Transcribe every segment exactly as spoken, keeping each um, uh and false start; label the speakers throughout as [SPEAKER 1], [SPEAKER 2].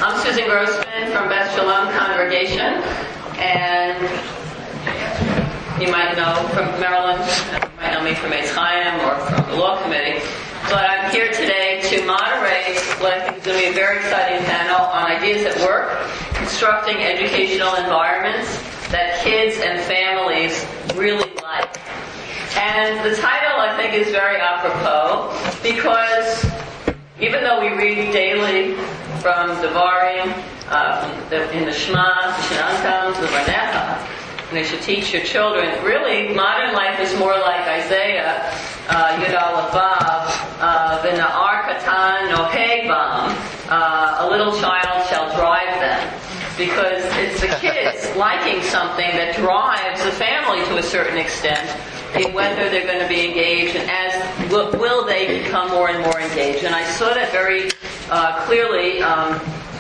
[SPEAKER 1] I'm Susan Grossman from Beth Shalom Congregation, and you might know from Maryland, you might know me from Eitz Chaim or from the Law Committee, but I'm here today to moderate what I think is going to be a very exciting panel on ideas at work, constructing educational environments that kids and families really like. And the title, I think, is very apropos because even though we read daily from Devarim, uh, from the, in the Shema, Shenantam, to the Vanecha, and they should teach your children, really, modern life is more like Isaiah, uh, Yud Aleph Vav, V'na'ar Katan Noheg Bam, a little child shall drive them. Because it's the kids liking something that drives the family to a certain extent in whether they're going to be engaged and as will, will they become more and more engaged. And I saw that very uh, clearly um,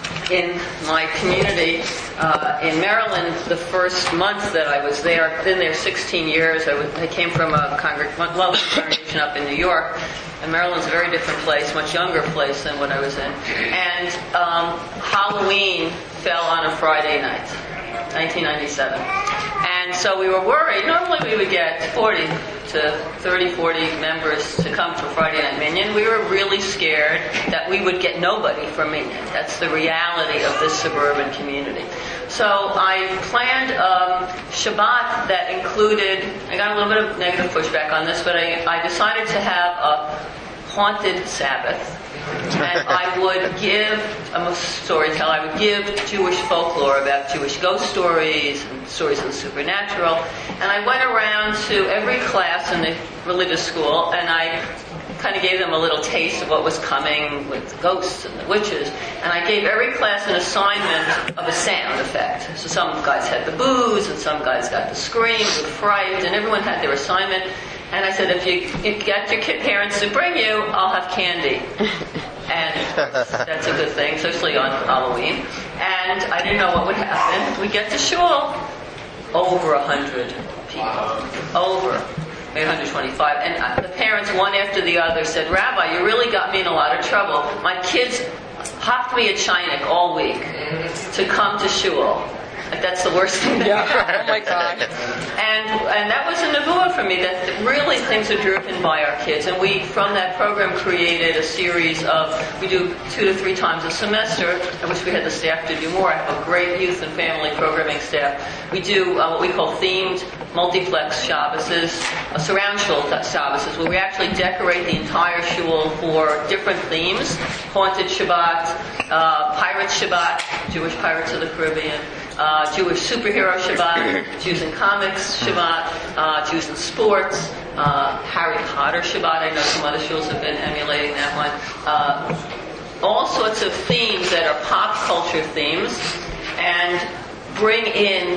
[SPEAKER 1] in my community uh, in Maryland the first month that I was there. I've been there sixteen years. I, was, I came from a congreg- well, congregation up in New York. And Maryland's a very different place, much younger place than what I was in. And um, Halloween fell on a Friday night, nineteen ninety-seven. And so we were worried. Normally we would get forty to thirty, forty members to come for Friday Night Minyan. We were really scared that we would get nobody for Minyan. That's the reality of this suburban community. So I planned um, Shabbat that included, I got a little bit of negative pushback on this, but I, I decided to have a haunted Sabbath. And I would give, I'm a storyteller, I would give Jewish folklore about Jewish ghost stories and stories of the supernatural. And I went around to every class in the religious school and I kind of gave them a little taste of what was coming with the ghosts and the witches. And I gave every class an assignment of a sound effect. So some guys had the boos and some guys got the screams and fright, and everyone had their assignment. And I said, if you, if you get your kid parents to bring you, I'll have candy. And that's a good thing, especially on Halloween. And I didn't know what would happen. We get to shul, over a hundred people. Over. Maybe one hundred twenty-five. And the parents, one after the other, said, Rabbi, you really got me in a lot of trouble. My kids hopped me a chinik all week to come to shul. Like, that's the worst thing that
[SPEAKER 2] yeah. Oh my God.
[SPEAKER 1] And and that was a nevuah for me, that really things are driven by our kids. And we, from that program, created a series of, we do two to three times a semester. I wish we had the staff to do more. I have a great youth and family programming staff. We do uh, what we call themed multiplex Shabbases, uh, surround shul Shabbases, where we actually decorate the entire shul for different themes. Haunted Shabbat, uh, Pirate Shabbat, Jewish Pirates of the Caribbean, Uh, Jewish superhero Shabbat, Jews in comics Shabbat, uh, Jews in sports, uh, Harry Potter Shabbat. I know some other shuls have been emulating that one. Uh, all sorts of themes that are pop culture themes, and bring in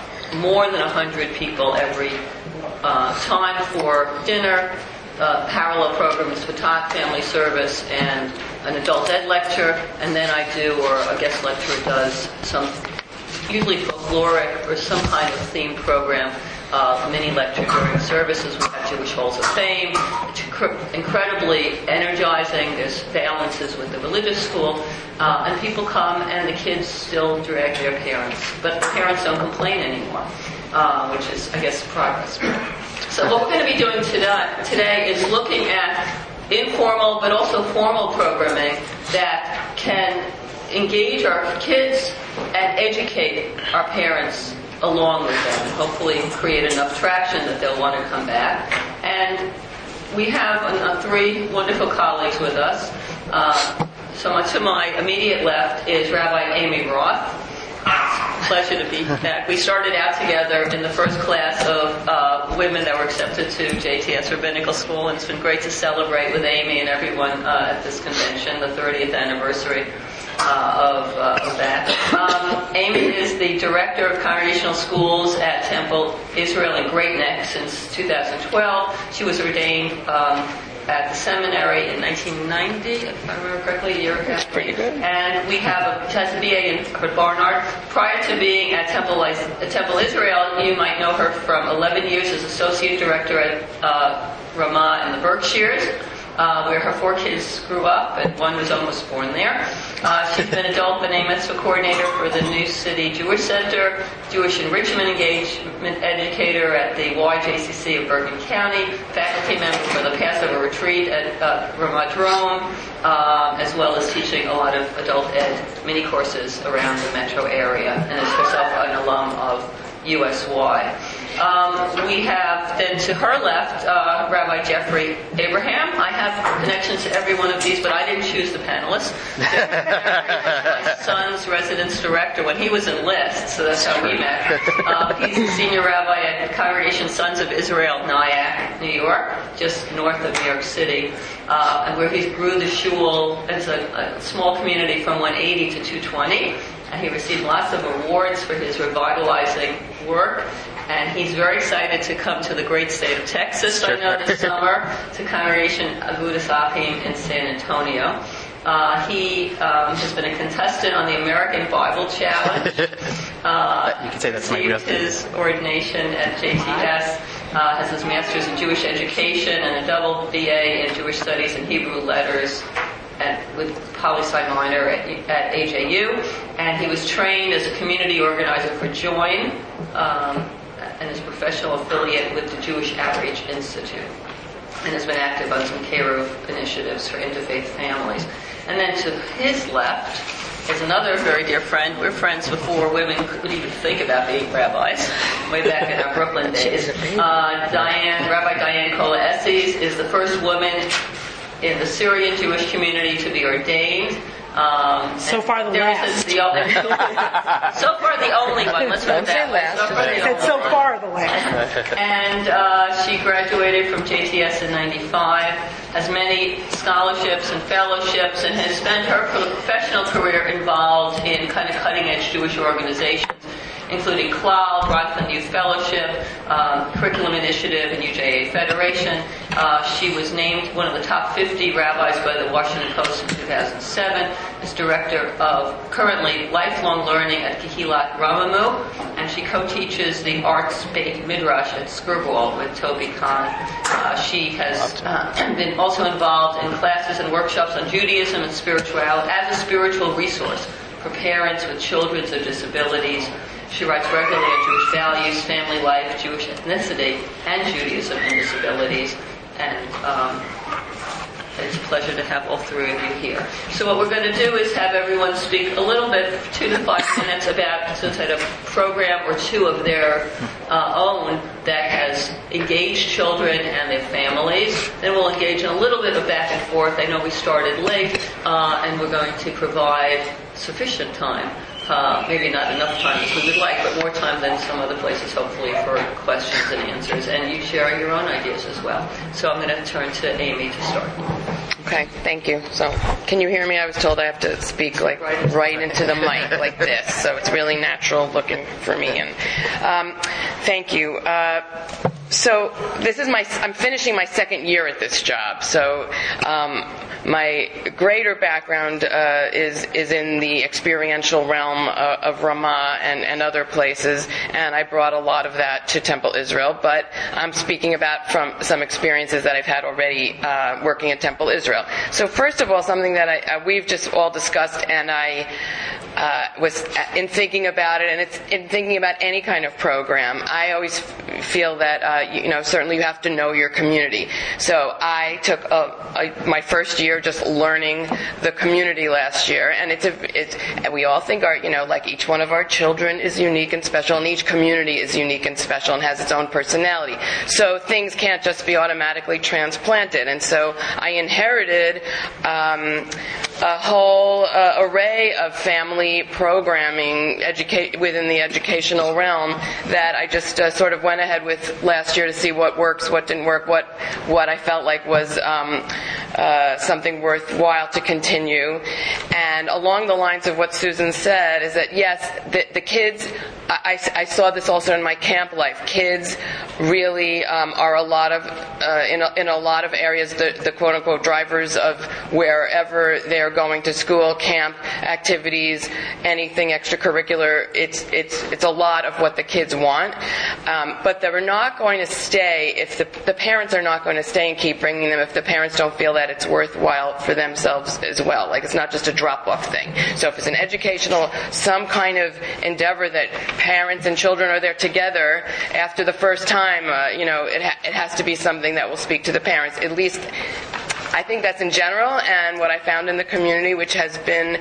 [SPEAKER 1] more than a hundred people every uh, time for dinner, uh, parallel programs for talk, family service, and an adult ed lecture, and then I do, or a guest lecturer does, some usually folkloric or some kind of themed program, uh, mini lecture during services. We have Jewish Halls of Fame. It's incredibly energizing. There's balances with the religious school. Uh, and people come and the kids still drag their parents. But the parents don't complain anymore, uh, which is, I guess, progress. So what we're going to be doing today, today is looking at informal but also formal programming that can engage our kids and educate our parents along with them, and hopefully create enough traction that they'll want to come back. And we have uh, three wonderful colleagues with us. Uh, so to my immediate left is Rabbi Amy Roth. Pleasure to be back. We started out together in the first class of uh, women that were accepted to J T S Rabbinical School, and it's been great to celebrate with Amy and everyone uh, at this convention, the thirtieth anniversary uh, of, uh, of that. Um, Amy is the director of congregational schools at Temple Israel in Great Neck since two thousand twelve. She was ordained um, at the seminary in nineteen ninety, if I remember correctly, a year ago.
[SPEAKER 2] That's pretty good.
[SPEAKER 1] And we have a, she has a B A in Harvard Barnard. Prior to being at Temple, at Temple Israel, you might know her from eleven years as associate director at uh, Ramah in the Berkshires. uh, where her four kids grew up, and one was almost born there. Uh, she's been adult B'nai Mitzvah coordinator for the New City Jewish Center, Jewish Enrichment Engagement educator at the Y J C C of Bergen County, faculty member for the Passover Retreat at uh, Ramat Rome, uh, as well as teaching a lot of adult ed mini courses around the metro area, and is herself an alum of U S Y. Um, we have then to her left uh, Rabbi Jeffrey Abraham. I have connections to every one of these, but I didn't choose the panelists. My son's residence director when he was in List, so that's how we met. Uh, he's the senior rabbi at the Congregation Sons of Israel, Nyack, New York, just north of New York City, uh, and where he grew the shul as a, a small community from one eighty to two twenty. And he received lots of awards for his revitalizing work. And he's very excited to come to the great state of Texas, I know, this summer, to Congregation Agudas Achim in San Antonio. Uh, he um, has been a contestant on the American Bible Challenge. Uh,
[SPEAKER 2] you can say that's my
[SPEAKER 1] his ordination at J C S. Uh, has his master's in Jewish education and a double B A in Jewish studies and Hebrew letters. At, with poli-sci minor at, at A J U, and he was trained as a community organizer for Join, um, and is professional affiliate with the Jewish Outreach Institute, and has been active on some K-Rove initiatives for interfaith families. And then to his left is another very dear friend. We're friends before women could even think about being rabbis, way back in our Brooklyn days. Uh, Diane, Rabbi Diane Kola Esses is the first woman in the Syrian Jewish community to be ordained. Um,
[SPEAKER 3] so far the
[SPEAKER 1] last. The, so far the only one. Let's put it that way. So far the only
[SPEAKER 3] so
[SPEAKER 1] one.
[SPEAKER 3] far the last.
[SPEAKER 1] And uh, she graduated from J T S in ninety-five, has many scholarships and fellowships, and has spent her professional career involved in kind of cutting-edge Jewish organizations, including C L A L, Rockland Youth Fellowship, um, Curriculum Initiative, and U J A Federation. Uh, she was named one of the top fifty rabbis by the Washington Post in two thousand seven, is director of currently lifelong learning at Kehilat Ramamu, and she co-teaches the Arts Beit Midrash at Skirball with Toby Kahn. Uh, she has uh, been also involved in classes and workshops on Judaism and spirituality as a spiritual resource for parents with children with disabilities. She writes regularly on Jewish values, family life, Jewish ethnicity, and Judaism and disabilities. And um, it's a pleasure to have all three of you here. So what we're going to do is have everyone speak a little bit, two to five minutes, about some sort of program or two of their uh, own that has engaged children and their families. Then we'll engage in a little bit of back and forth. I know we started late, uh, and we're going to provide sufficient time. Uh, maybe not enough time as we would like, but more time than some other places, hopefully, for questions and answers. And you share your own ideas as well. So I'm going to turn to Amy to start.
[SPEAKER 4] Okay, thank you. So, can you hear me? I was told I have to speak like right, right into the mic like this, so it's really natural looking for me. And um, thank you. Uh, so this is my, I'm finishing my second year at this job. So um, my greater background uh, is is in the experiential realm uh, of Ramah and, and other places, and I brought a lot of that to Temple Israel. But I'm speaking about from some experiences that I've had already uh, working at Temple Israel. So first of all, something that I, uh, we've just all discussed, and I uh, was in thinking about it, and it's in thinking about any kind of program, I always f- feel that, uh, you, you know, certainly you have to know your community. So I took a, a, my first year just learning the community last year, and it's a, it's, and we all think our, you know, like each one of our children is unique and special, and each community is unique and special and has its own personality. So things can't just be automatically transplanted, and so I inherited um, a whole uh, array of family programming educa- within the educational realm that I just uh, sort of went ahead with last year to see what works, what didn't work, what what I felt like was um, uh, something worthwhile to continue. And along the lines of what Susan said is that, yes, the, the kids, I, I saw this also in my camp life, kids really um, are a lot of, uh, in, a, in a lot of areas, the, the quote-unquote drivers of wherever they're going to school, camp, activities, anything extracurricular. It's it's it's a lot of what the kids want, um, but they're not going to stay if the the parents are not going to stay and keep bringing them if the parents don't feel that that it's worthwhile for themselves as well. Like, it's not just a drop-off thing. So if it's an educational, some kind of endeavor that parents and children are there together after the first time, uh, you know, it, ha- it has to be something that will speak to the parents. At least, I think that's in general, and what I found in the community, which has been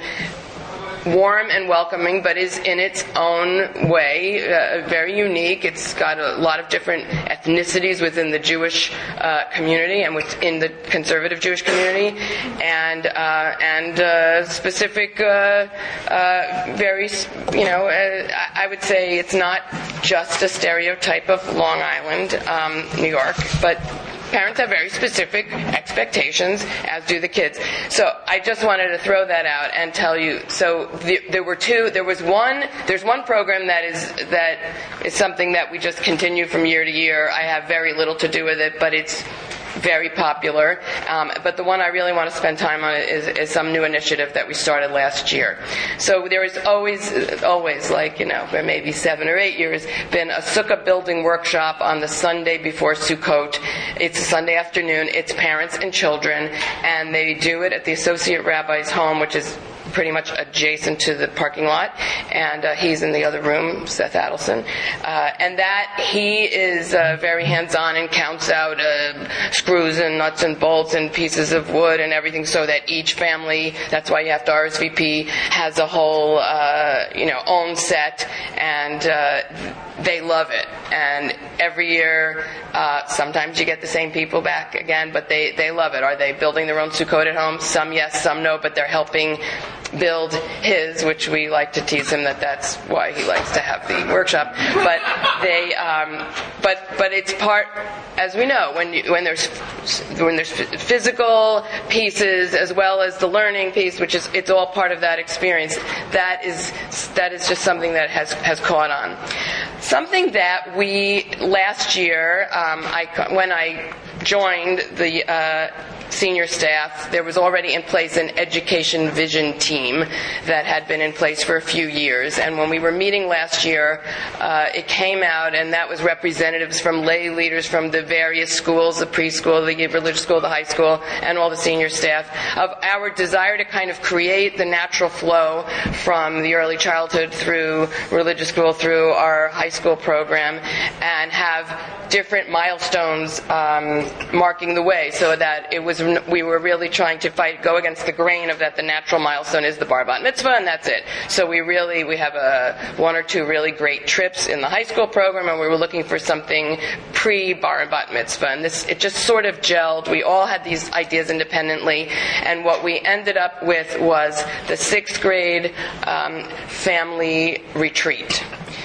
[SPEAKER 4] warm and welcoming, but is in its own way uh, very unique. It's got a lot of different ethnicities within the Jewish uh, community and within the conservative Jewish community, and uh, and uh, specific, uh, uh, very, you know, uh, I would say it's not just a stereotype of Long Island, um, New York, but parents have very specific expectations, as do the kids. So I just wanted to throw that out and tell you. So the, there were two. There was one. There's one program that is that is something that we just continue from year to year. I have very little to do with it, but it's very popular. Um, but the one I really want to spend time on is, is some new initiative that we started last year. So there is always, always, like, you know, for maybe seven or eight years, been a sukkah building workshop on the Sunday before Sukkot. It's a Sunday afternoon. It's parents and children, and they do it at the Associate Rabbi's home, which is pretty much adjacent to the parking lot, and uh, he's in the other room, Seth Adelson, uh, and that he is uh, very hands-on and counts out uh, screws and nuts and bolts and pieces of wood and everything, so that each family, that's why you have to R S V P, has a whole, uh, you know, own set, and uh, they love it. And every year, uh, sometimes you get the same people back again, but they, they love it. Are they building their own Sukkot at home? Some yes, some no, but they're helping build his, which we like to tease him that that's why he likes to have the workshop. But they, um, but but it's part, as we know, when you, when there's when there's physical pieces as well as the learning piece, which is it's all part of that experience. That is that is just something that has has caught on. Something that we last year, um, I when I joined the uh, senior staff, there was already in place an education vision team that had been in place for a few years. And when we were meeting last year, uh, it came out, and that was representatives from lay leaders from the various schools, the preschool, the religious school, the high school, and all the senior staff, of our desire to kind of create the natural flow from the early childhood through religious school through our high school program, and have different milestones um, marking the way, so that it was we were really trying to fight go against the grain of that the natural milestone is the bar bat mitzvah, and that's it. So we really we have a one or two really great trips in the high school program, and we were looking for something pre bar and bat mitzvah, and this it just sort of gelled. We all had these ideas independently, and what we ended up with was the sixth grade um, family retreat.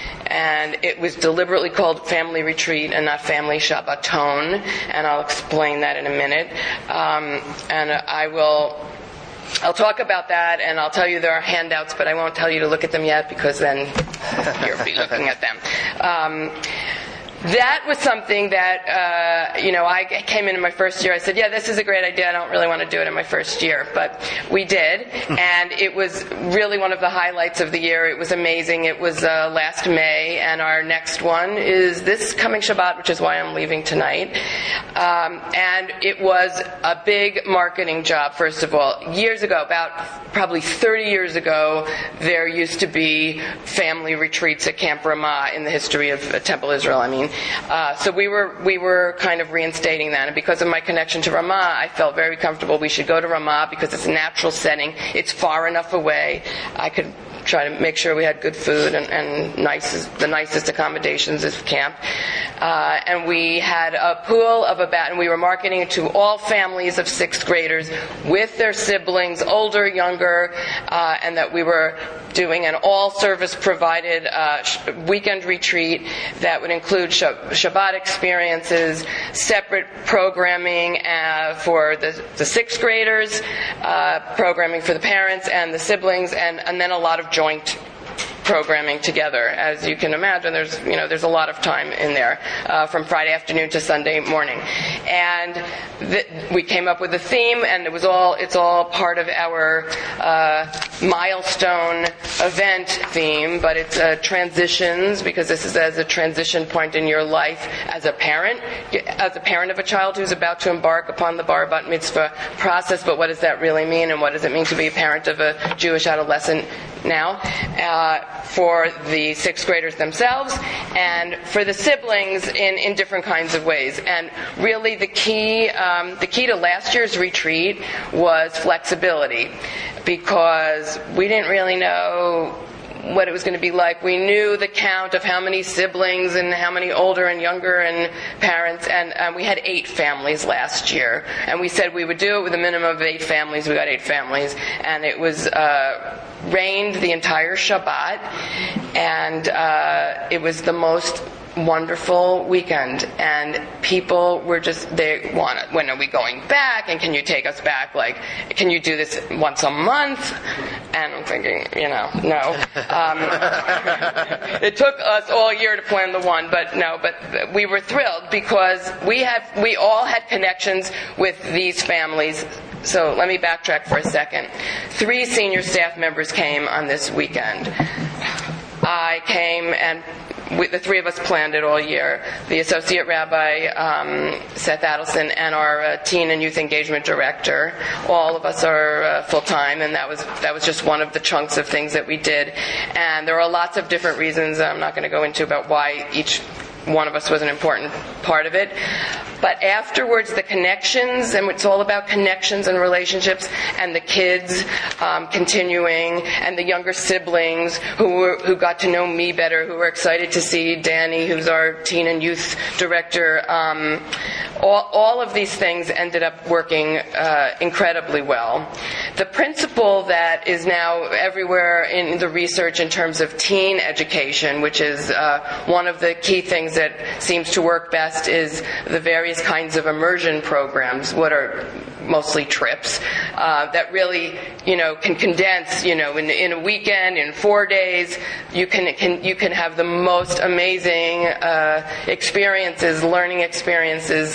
[SPEAKER 4] And it was deliberately called Family Retreat and not Family Shabbaton, and I'll explain that in a minute. Um, and I will, I'll talk about that, and I'll tell you there are handouts, but I won't tell you to look at them yet, because then you'll be looking at them. Um, That was something that, uh, you know, I came in in my first year. I said, yeah, this is a great idea. I don't really want to do it in my first year. But we did. And it was really one of the highlights of the year. It was amazing. It was uh, last May. And our next one is this coming Shabbat, which is why I'm leaving tonight. Um, and it was a big marketing job, first of all. Years ago, about probably thirty years ago, there used to be family retreats at Camp Ramah in the history of uh, Temple Israel, I mean. Uh, so we were we were kind of reinstating that, and because of my connection to Ramah, I felt very comfortable we should go to Ramah because it's a natural setting. It's far enough away. I could try to make sure we had good food and, and nicest, the nicest accommodations as camp. Uh, and we had a pool of about, and we were marketing it to all families of sixth graders with their siblings, older, younger, uh, and that we were doing an all-service provided uh, sh- weekend retreat that would include sh- Shabbat experiences, separate programming uh, for the, the sixth graders, uh, programming for the parents and the siblings, and, and then a lot of joint programming together. As you can imagine, there's you know there's a lot of time in there, uh, from Friday afternoon to Sunday morning, and th- we came up with a theme, and it was all it's all part of our uh, milestone event theme. But it's uh, transitions, because this is as a transition point in your life as a parent, as a parent of a child who's about to embark upon the bar bat mitzvah process. But what does that really mean, and what does it mean to be a parent of a Jewish adolescent now, uh, for the sixth graders themselves, and for the siblings in, in different kinds of ways. And really the key, um, the key to last year's retreat was flexibility, because we didn't really know what it was going to be like. We knew the count of how many siblings and how many older and younger and parents, and um, we had eight families last year. And we said we would do it with a minimum of eight families. We got eight families. And it was uh, rained the entire Shabbat, and uh, it was the most wonderful weekend, and people were just, they want it. When are we going back, and can you take us back? Like, can you do this once a month? And I'm thinking, you know, no. Um, it took us all year to plan the one, but no, but we were thrilled, because we have, we all had connections with these families. So let me backtrack for a second. Three senior staff members came on this weekend. I came, and we, the three of us planned it all year. The Associate Rabbi, um, Seth Adelson, and our uh, Teen and Youth Engagement Director. All of us are uh, full-time, and that was that was just one of the chunks of things that we did. And there are lots of different reasons I'm not going to go into about why each one of us was an important part of it. But afterwards, the connections, and it's all about connections and relationships, and the kids um, continuing, and the younger siblings who were, who got to know me better, who were excited to see Danny, who's our teen and youth director. Um, all, all of these things ended up working uh, incredibly well. The principle that is now everywhere in the research in terms of teen education, which is uh, one of the key things that seems to work best, is the various kinds of immersion programs, what are mostly trips, uh, that really, you know, can condense, you know, in, in a weekend, in four days, you can, can you can have the most amazing uh, experiences, learning experiences.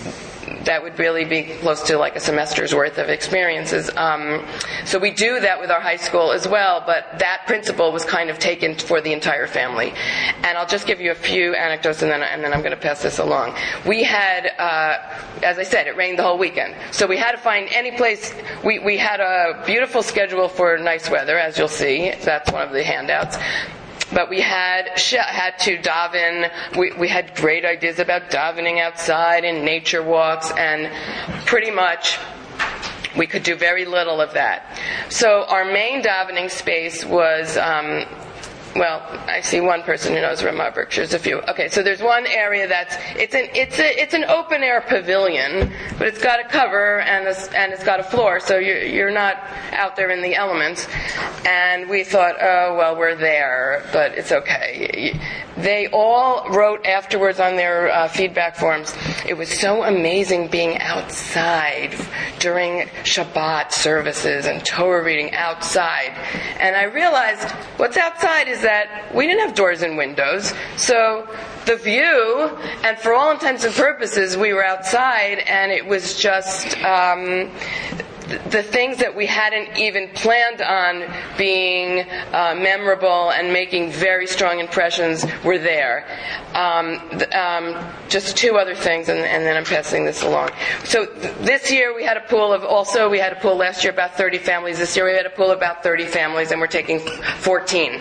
[SPEAKER 4] That would really be close to like a semester's worth of experiences. Um, so we do that with our high school as well, but that principle was kind of taken for the entire family. And I'll just give you a few anecdotes, and then and then I'm going to pass this along. We had, uh, as I said, it rained the whole weekend, so we had to find any place. We we had a beautiful schedule for nice weather, as you'll see. That's one of the handouts. But we had had to daven. We, we had great ideas about davening outside and nature walks, and pretty much we could do very little of that. So our main davening space was, um, well, I see one person who knows Ramah Berkshire. There's a few. Okay, so there's one area that's it's an it's a it's an open air pavilion, but it's got a cover and a, and it's got a floor, so you're you're not out there in the elements. And we thought, oh well, we're there, but it's okay. They all wrote afterwards on their uh, feedback forms, it was so amazing being outside during Shabbat services and Torah reading outside. And I realized what's outside is that we didn't have doors and windows, so the view, and for all intents and purposes, we were outside, and it was just um, the things that we hadn't even planned on being uh, memorable and making very strong impressions were there. Um, th- um, just two other things, and, and then I'm passing this along. So th- this year we had a pool of, also we had a pool last year about thirty families. This year we had a pool of about thirty families, and we're taking fourteen.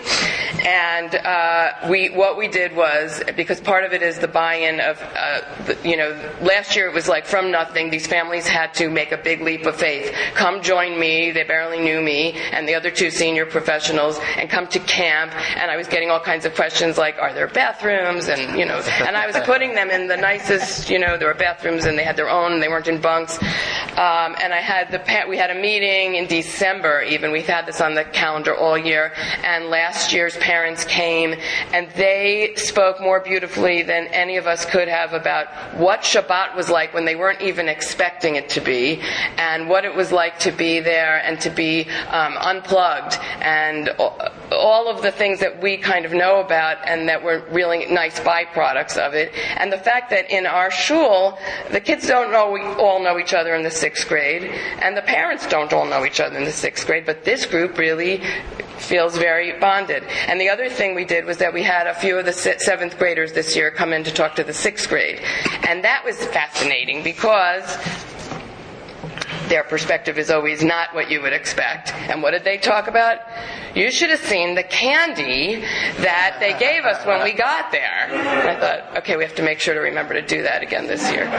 [SPEAKER 4] And uh, we, what we did was, because part of it is the buy-in of, uh, the, you know, last year it was like from nothing. These families had to make a big leap of faith. Come join me. They barely knew me and the other two senior professionals, and come to camp. And I was getting all kinds of questions like, are there bathrooms? And, you know, and I was putting them in the nicest, you know, there were bathrooms and they had their own, they weren't in bunks. Um, and I had the, we had a meeting in December even. We've had this on the calendar all year. And last year's parents came, and they spoke more beautifully than any of us could have about what Shabbat was like when they weren't even expecting it to be, and what it was like to be there and to be um, unplugged and all of the things that we kind of know about and that were really nice byproducts of it. And the fact that in our shul, the kids don't know, we all know each other in the sixth grade, and the parents don't all know each other in the sixth grade, but this group really feels very bonded. And the other thing we did was that we had a few of the seventh graders this year come in to talk to the sixth grade. And that was fascinating because their perspective is always not what you would expect. And what did they talk about? You should have seen the candy that they gave us when we got there. And I thought, okay, we have to make sure to remember to do that again this year.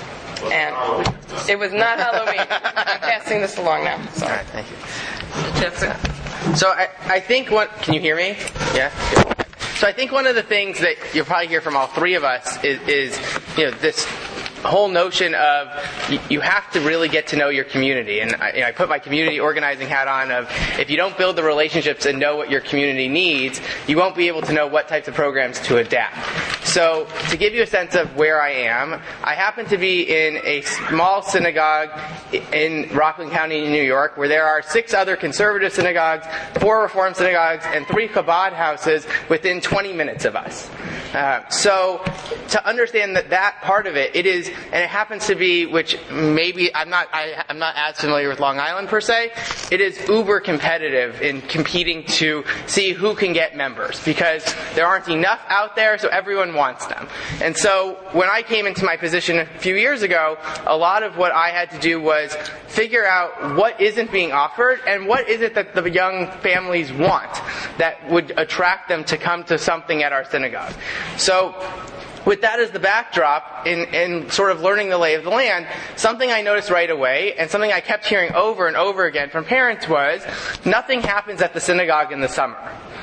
[SPEAKER 4] And it was not Halloween. I'm passing this along now. Sorry.
[SPEAKER 2] All right, thank you. Jeffrey. So I, I think what, can you hear me? Yeah? Good. So I think one of the things that you'll probably hear from all three of us is, is you know, this whole notion of you have to really get to know your community. And I, you know, I put my community organizing hat on of if you don't build the relationships and know what your community needs, you won't be able to know what types of programs to adapt. So to give you a sense of where I am, I happen to be in a small synagogue in Rockland County, New York, where there are six other conservative synagogues, four Reform synagogues, and three Chabad houses within twenty minutes of us. Uh, so to understand that that part of it, it is, and it happens to be, which maybe I'm not, I, I'm not as familiar with Long Island per se. It is uber competitive in competing to see who can get members because there aren't enough out there, so everyone wants them. And so when I came into my position a few years ago, a lot of what I had to do was figure out what isn't being offered and what is it that the young families want that would attract them to come to something at our synagogue. So with that as the backdrop, in, in sort of learning the lay of the land, something I noticed right away, and something I kept hearing over and over again from parents was, nothing happens at the synagogue in the summer.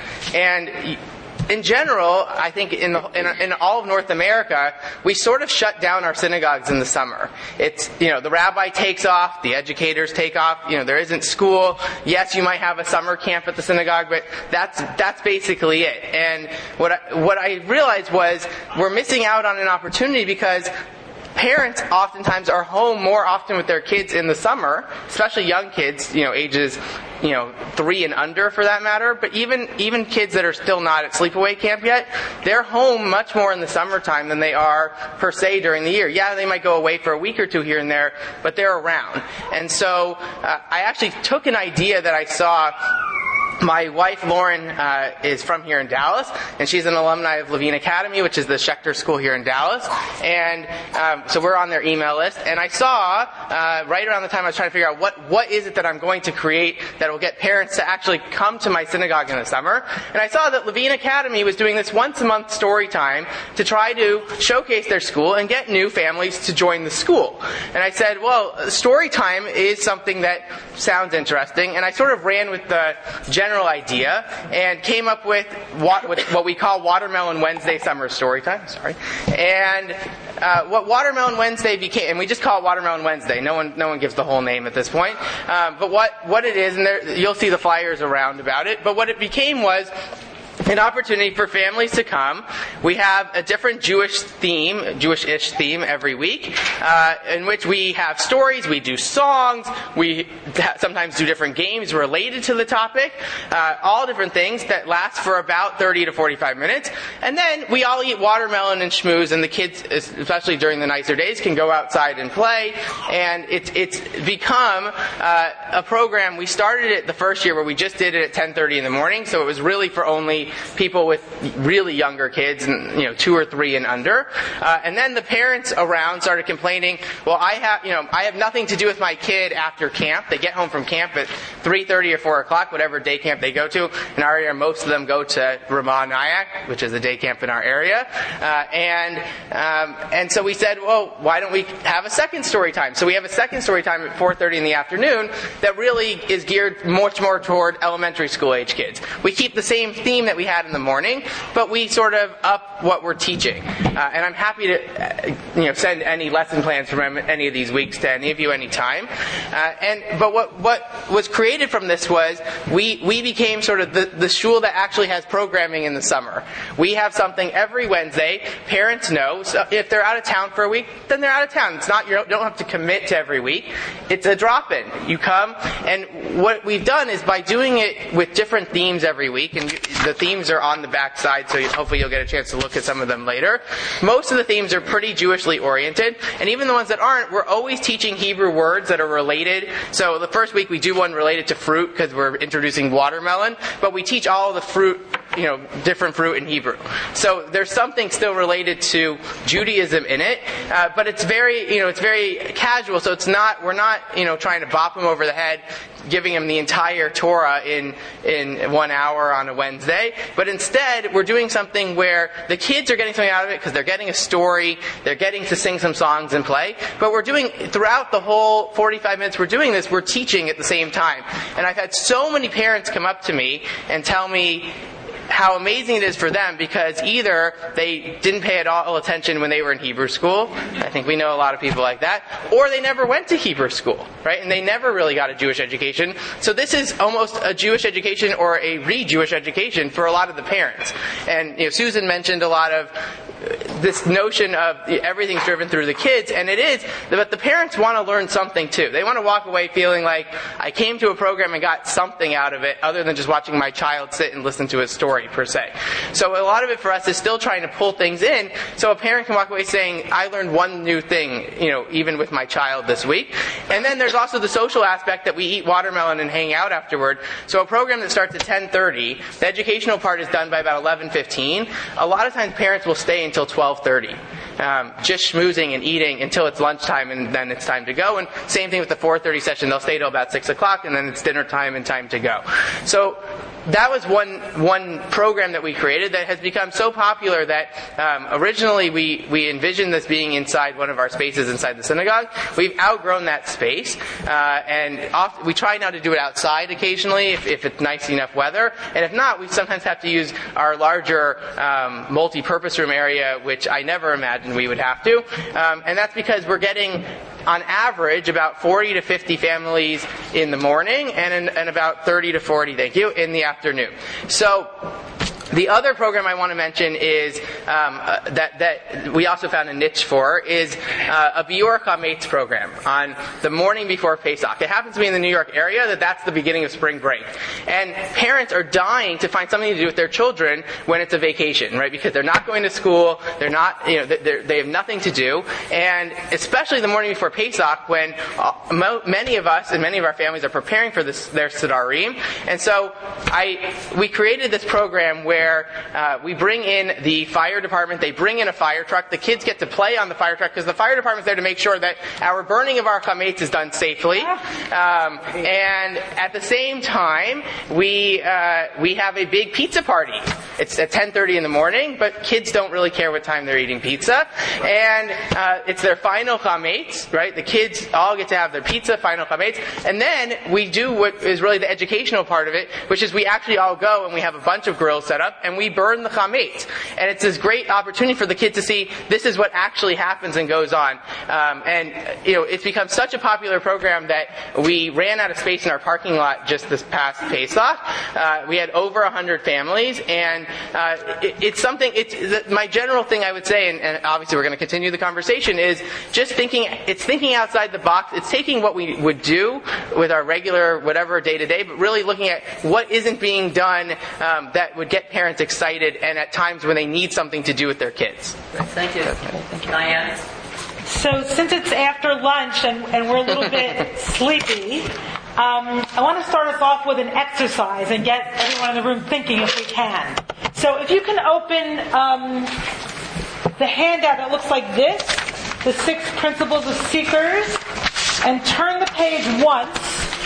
[SPEAKER 2] And in general, I think in, the, in in all of North America, we sort of shut down our synagogues in the summer. It's, you know, the rabbi takes off, the educators take off, you know, there isn't school. Yes, you might have a summer camp at the synagogue, but that's that's basically it. And what I, what I realized was we're missing out on an opportunity because parents oftentimes are home more often with their kids in the summer, especially young kids, you know, ages, you know, three and under for that matter. But even even kids that are still not at sleepaway camp yet, they're home much more in the summertime than they are per se during the year. Yeah, they might go away for a week or two here and there, but they're around. And so uh, I actually took an idea that I saw. My wife, Lauren, uh, is from here in Dallas, and she's an alumni of Levine Academy, which is the Schechter School here in Dallas. And um, so we're on their email list. And I saw, uh, right around the time I was trying to figure out what, what is it that I'm going to create that will get parents to actually come to my synagogue in the summer. And I saw that Levine Academy was doing this once-a-month story time to try to showcase their school and get new families to join the school. And I said, well, story time is something that sounds interesting. And I sort of ran with the general idea and came up with what, what we call Watermelon Wednesday Summer Storytime. Sorry, and uh, what Watermelon Wednesday became, and we just call it Watermelon Wednesday. No one, no one gives the whole name at this point. Um, but what what it is, and there, you'll see the flyers around about it. But what it became was an opportunity for families to come. We have a different Jewish theme, Jewish-ish theme every week, uh, in which we have stories, we do songs, we sometimes do different games related to the topic, uh, all different things that last for about thirty to forty-five minutes. And then we all eat watermelon and schmooze, and the kids, especially during the nicer days, can go outside and play. And it's it's become uh, a program. We started it the first year where we just did it at ten thirty in the morning, so it was really for only people with really younger kids, and you know, two or three and under. Uh, and then the parents around started complaining, well, I have, you know, I have nothing to do with my kid after camp. They get home from camp at three thirty or four o'clock, whatever day camp they go to. In our area, most of them go to Ramah Nyack, which is a day camp in our area. Uh, and um, and so we said, well, why don't we have a second story time? So we have a second story time at four thirty in the afternoon that really is geared much more toward elementary school age kids. We keep the same theme that we had in the morning, but we sort of up what we're teaching. Uh, and I'm happy to, uh, you know, send any lesson plans from any of these weeks to any of you anytime. Uh, and but what what was created from this was we we became sort of the the shul that actually has programming in the summer. We have have something every Wednesday. Parents know. So if they're out of town for a week, then they're out of town. It's not, you don't have to commit to every week. It's a drop-in. You come, and what we've done is by doing it with different themes every week, and the themes are on the back side, so hopefully you'll get a chance to look at some of them later. Most of the themes are pretty Jewishly oriented, and even the ones that aren't, we're always teaching Hebrew words that are related. So the first week we do one related to fruit because we're introducing watermelon, but we teach all the fruit, you know, different fruit in Hebrew. So there's something still related to Judaism in it, uh, but it's very, you know, it's very casual. So it's not, we're not, you know, trying to bop them over the head, giving them the entire Torah in in one hour on a Wednesday, but instead we're doing something where the kids are getting something out of it because they're getting a story, they're getting to sing some songs and play, but we're doing, throughout the whole forty-five minutes we're doing this, we're teaching at the same time. And I've had so many parents come up to me and tell me how amazing it is for them because either they didn't pay at all attention when they were in Hebrew school, I think we know a lot of people like that, or they never went to Hebrew school, right? And they never really got a Jewish education. So this is almost a Jewish education or a re-Jewish education for a lot of the parents. And you know, Susan mentioned a lot of this notion of everything's driven through the kids, and it is, but the parents want to learn something too. They want to walk away feeling like, I came to a program and got something out of it other than just watching my child sit and listen to a story per se. So a lot of it for us is still trying to pull things in so a parent can walk away saying, I learned one new thing, you know, even with my child this week. And then there's also the social aspect that we eat watermelon and hang out afterward. So a program that starts at ten thirty, the educational part is done by about eleven fifteen. A lot of times parents will stay until twelve thirty. Um, just schmoozing and eating until it's lunchtime and then it's time to go. And same thing with the four thirty session. They'll stay till about six o'clock and then it's dinner time and time to go. So that was one one program that we created that has become so popular that um, originally we, we envisioned this being inside one of our spaces inside the synagogue. We've outgrown that space, uh, and oft, we try now to do it outside occasionally if, if it's nice enough weather. And if not, we sometimes have to use our larger um, multi-purpose room area, which I never imagined we would have to. Um, and that's because we're getting, on average, about forty to fifty families in the morning and, in, and about thirty to forty, thank you, in the afternoon. So the other program I want to mention is um, uh, that that we also found a niche for is uh, a Biur Chametz program on the morning before Pesach. It happens to be in the New York area that that's the beginning of spring break, and parents are dying to find something to do with their children when it's a vacation, right? Because they're not going to school, they're not, you know, they have nothing to do, and especially the morning before Pesach when uh, mo- many of us and many of our families are preparing for this, their Sidarim, and so I we created this program where where uh, we bring in the fire department. They bring in a fire truck. The kids get to play on the fire truck because the fire department's there to make sure that our burning of our chametz is done safely. Um, and at the same time, we uh, we have a big pizza party. It's at ten thirty in the morning, but kids don't really care what time they're eating pizza. And uh, it's their final chametz, right? The kids all get to have their pizza, final chametz. And then we do what is really the educational part of it, which is we actually all go and we have a bunch of grills set up and we burn the chametz. And it's this great opportunity for the kids to see this is what actually happens and goes on. Um, and, you know, it's become such a popular program that we ran out of space in our parking lot just this past Pesach. Uh, we had over one hundred families, and uh, it, it's something, it's my general thing I would say, and, and obviously we're going to continue the conversation, is just thinking, it's thinking outside the box. It's taking what we would do with our regular whatever day to day, but really looking at what isn't being done um, that would get parents excited and at times when they need something to do with their kids.
[SPEAKER 1] Thank you. Thank you. Diane?
[SPEAKER 3] So since it's after lunch and, and we're a little bit sleepy, um, I want to start us off with an exercise and get everyone in the room thinking if we can. So if you can open um, the handout that looks like this, the Six Principles of Seekers, and turn the page once,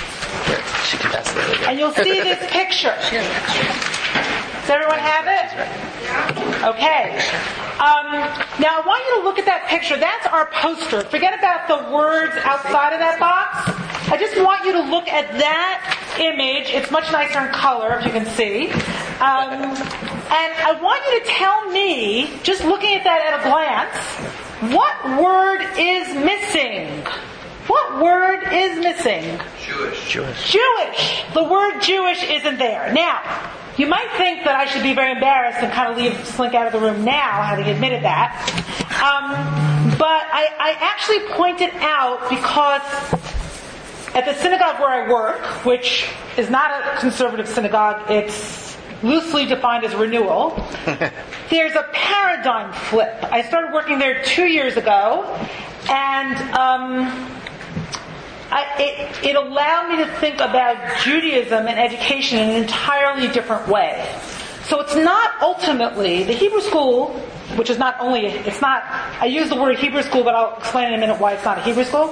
[SPEAKER 3] and you'll see this picture. Does everyone have it? Okay. Um, now I want you to look at that picture. That's our poster. Forget about the words outside of that box. I just want you to look at that image. It's much nicer in color, if you can see. Um, and I want you to tell me, just looking at that at a glance, what word is missing? What word is missing?
[SPEAKER 2] Jewish. Jewish.
[SPEAKER 3] Jewish. The word Jewish isn't there. Now, You might think that I should be very embarrassed and kind of leave, slink out of the room now, having admitted that. Um, but I, I actually pointed out because at the synagogue where I work, which is not a conservative synagogue, it's loosely defined as renewal, there's a paradigm flip. I started working there two years ago, and um, I, it, it allowed me to think about Judaism and education in an entirely different way. So it's not ultimately, the Hebrew school, which is not only, it's not, I use the word Hebrew school, but I'll explain in a minute why it's not a Hebrew school.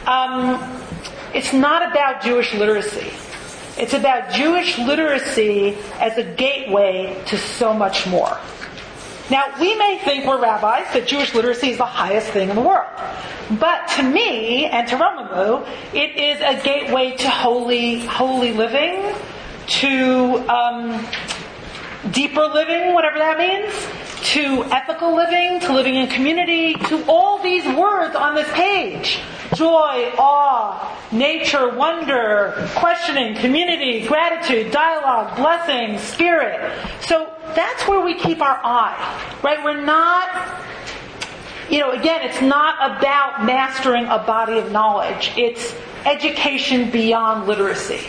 [SPEAKER 3] Um, it's not about Jewish literacy. It's about Jewish literacy as a gateway to so much more. Now, we may think we're rabbis that Jewish literacy is the highest thing in the world. But to me, and to Romamu, it is a gateway to holy, holy living, to um, deeper living, whatever that means, to ethical living, to living in community, to all these words on this page. Joy, awe, nature, wonder, questioning, community, gratitude, dialogue, blessing, spirit. So that's where we keep our eye, right? We're not, you know, again, it's not about mastering a body of knowledge. It's education beyond literacy.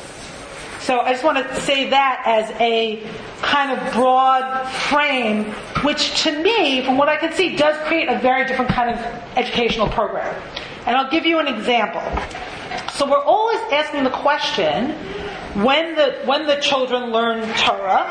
[SPEAKER 3] So I just want to say that as a kind of broad frame, which to me, from what I can see, does create a very different kind of educational program. And I'll give you an example. So we're always asking the question, when the when the children learn Torah,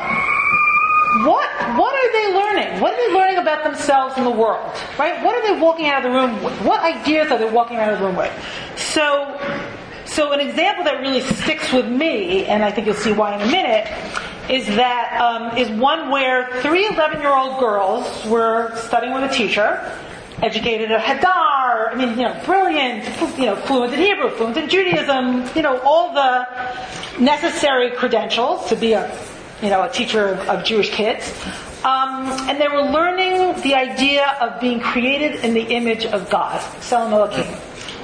[SPEAKER 3] what what are they learning? What are they learning about themselves and the world? Right? What are they walking out of the room with? What ideas are they walking out of the room with? So So an example that really sticks with me, and I think you'll see why in a minute, is that um, is one where three eleven-year-old girls were studying with a teacher, educated at Hadar, I mean, you know, brilliant, you know, fluent in Hebrew, fluent in Judaism, you know, all the necessary credentials to be a, you know, a teacher of, of Jewish kids. Um, and they were learning the idea of being created in the image of God, Tselem Elokim.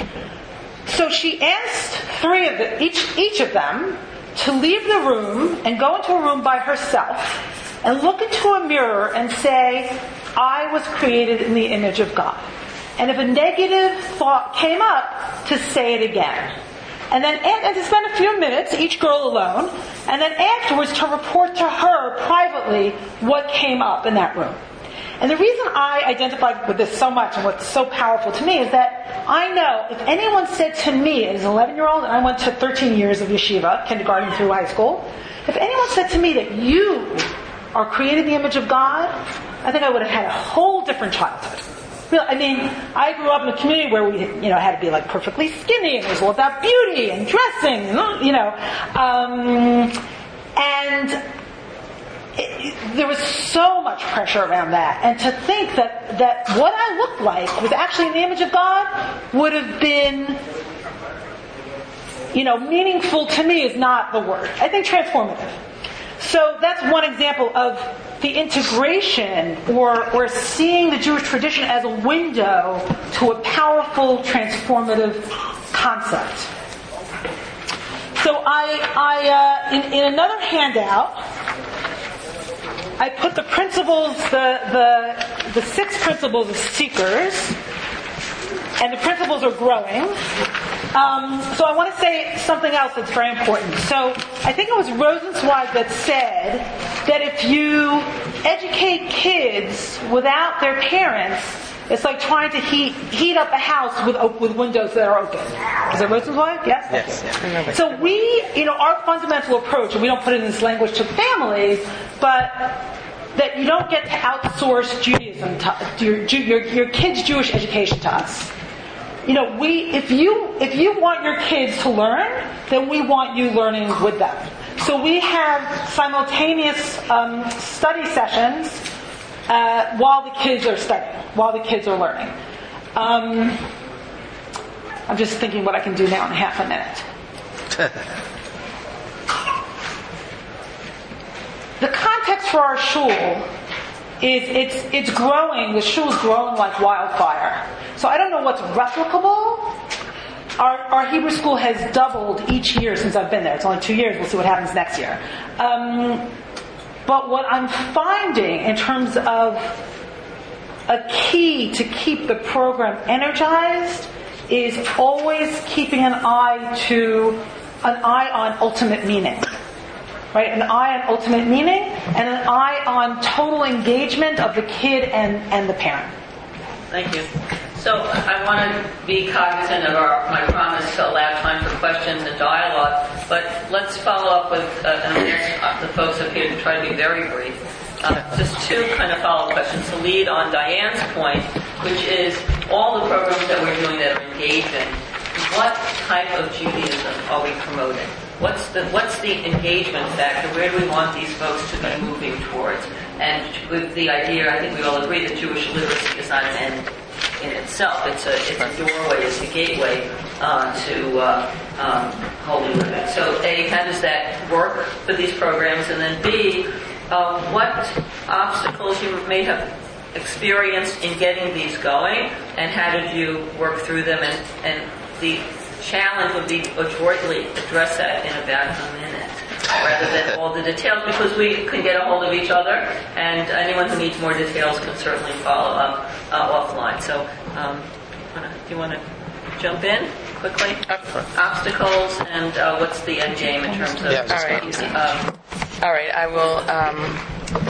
[SPEAKER 3] So she asked three of the, each each of them to leave the room and go into a room by herself and look into a mirror and say, I was created in the image of God. And if a negative thought came up, to say it again. And then and to spend a few minutes, each girl alone, and then afterwards to report to her privately what came up in that room. And the reason I identified with this so much and what's so powerful to me is that I know if anyone said to me as an eleven-year-old, and I went to thirteen years of yeshiva, kindergarten through high school, if anyone said to me that you are created in the image of God, I think I would have had a whole different childhood. I mean, I grew up in a community where we, you know, had to be like perfectly skinny, and it was all about beauty and dressing, you know, um, and It, it, there was so much pressure around that, and to think that, that what I looked like was actually in the image of God would have been, you know, meaningful to me is not the word. I think transformative. So that's one example of the integration or, or seeing the Jewish tradition as a window to a powerful transformative concept. So I, I uh, in, in another handout, I put the principles, the, the the six principles of seekers, and the principles are growing. Um, so I want to say something else that's very important. So I think it was Rosenzweig that said that if you educate kids without their parents, it's like trying to heat heat up a house with with windows that are open. Is it Rosenzweig? Yes?
[SPEAKER 2] Yes. yes.
[SPEAKER 3] So we, you know, our fundamental approach, and we don't put it in this language to families, but that you don't get to outsource Judaism to your, your, your kids' Jewish education to us. You know, we, if you, if you want your kids to learn, then we want you learning with them. So we have simultaneous um, study sessions uh, while the kids are studying, while the kids are learning. Um, I'm just thinking what I can do now in half a minute. The context for our shul is it's it's growing. The shul is growing like wildfire. So I don't know what's replicable. Our our Hebrew school has doubled each year since I've been there. It's only two years. We'll see what happens next year. Um, But what I'm finding in terms of a key to keep the program energized is always keeping an eye to an eye on ultimate meaning. Right? An eye on ultimate meaning and an eye on total engagement of the kid and, and the parent.
[SPEAKER 1] Thank you. So I want to be cognizant of our, my promise to allow time for questions and dialogue, but let's follow up with, uh, and I'm going to ask the folks up here to try to be very brief. Uh, just two kind of follow-up questions to lead on Diane's point, which is all the programs that we're doing that are engaging, what type of Judaism are we promoting? What's the what's the engagement factor? Where do we want these folks to be moving towards? And with the idea, I think we all agree that Jewish literacy is not an end in itself. It's a it's a doorway, it's a gateway uh, to uh, um, holy living. So A, how does that work for these programs? And then B, uh, what obstacles you may have experienced in getting these going, and how did you work through them? And, and the challenge would be adroitly address that in about a minute, rather than all the details, because we can get a hold of each other, and anyone who needs more details can certainly follow up uh, offline. So, um, do you want to jump in quickly? Obstacles and uh, what's the end game in terms of...
[SPEAKER 2] Yeah,
[SPEAKER 4] all right.
[SPEAKER 1] Um,
[SPEAKER 4] all right, I will...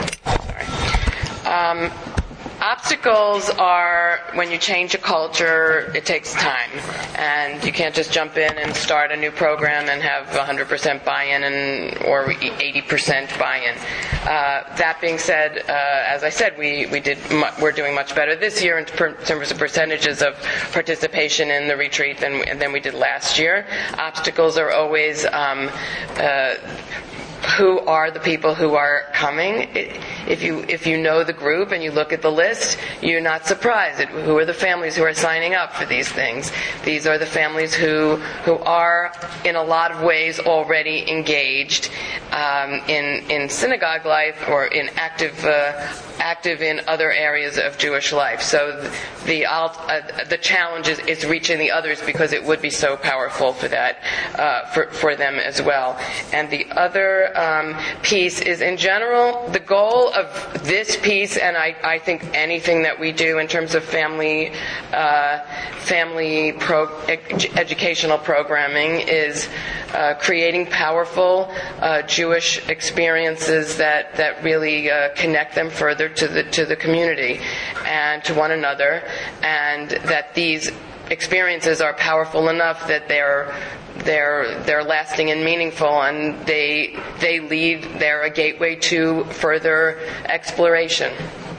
[SPEAKER 4] Um, sorry. Um, Obstacles are when you change a culture, it takes time. And you can't just jump in and start a new program and have one hundred percent buy-in and, or eighty percent buy-in. Uh, that being said, uh, as I said, we, we did, we're doing much better this year in terms of percentages of participation in the retreat than, than we did last year. Obstacles are always, um, uh, who are the people who are coming? If you if you know the group and you look at the list, you're not surprised at who are the families who are signing up for these things. These are the families who who are in a lot of ways already engaged um, in in synagogue life or in active uh, active in other areas of Jewish life. So the uh, the challenge is, is reaching the others, because it would be so powerful for that uh, for for them as well. And the other Um, piece is, in general, the goal of this piece, and I, I think anything that we do in terms of family uh, family pro- ed- educational programming is uh, creating powerful uh, Jewish experiences that that really uh, connect them further to the to the community and to one another, and that these experiences are powerful enough that they're they're they're lasting and meaningful, and they they lead they're a gateway to further exploration.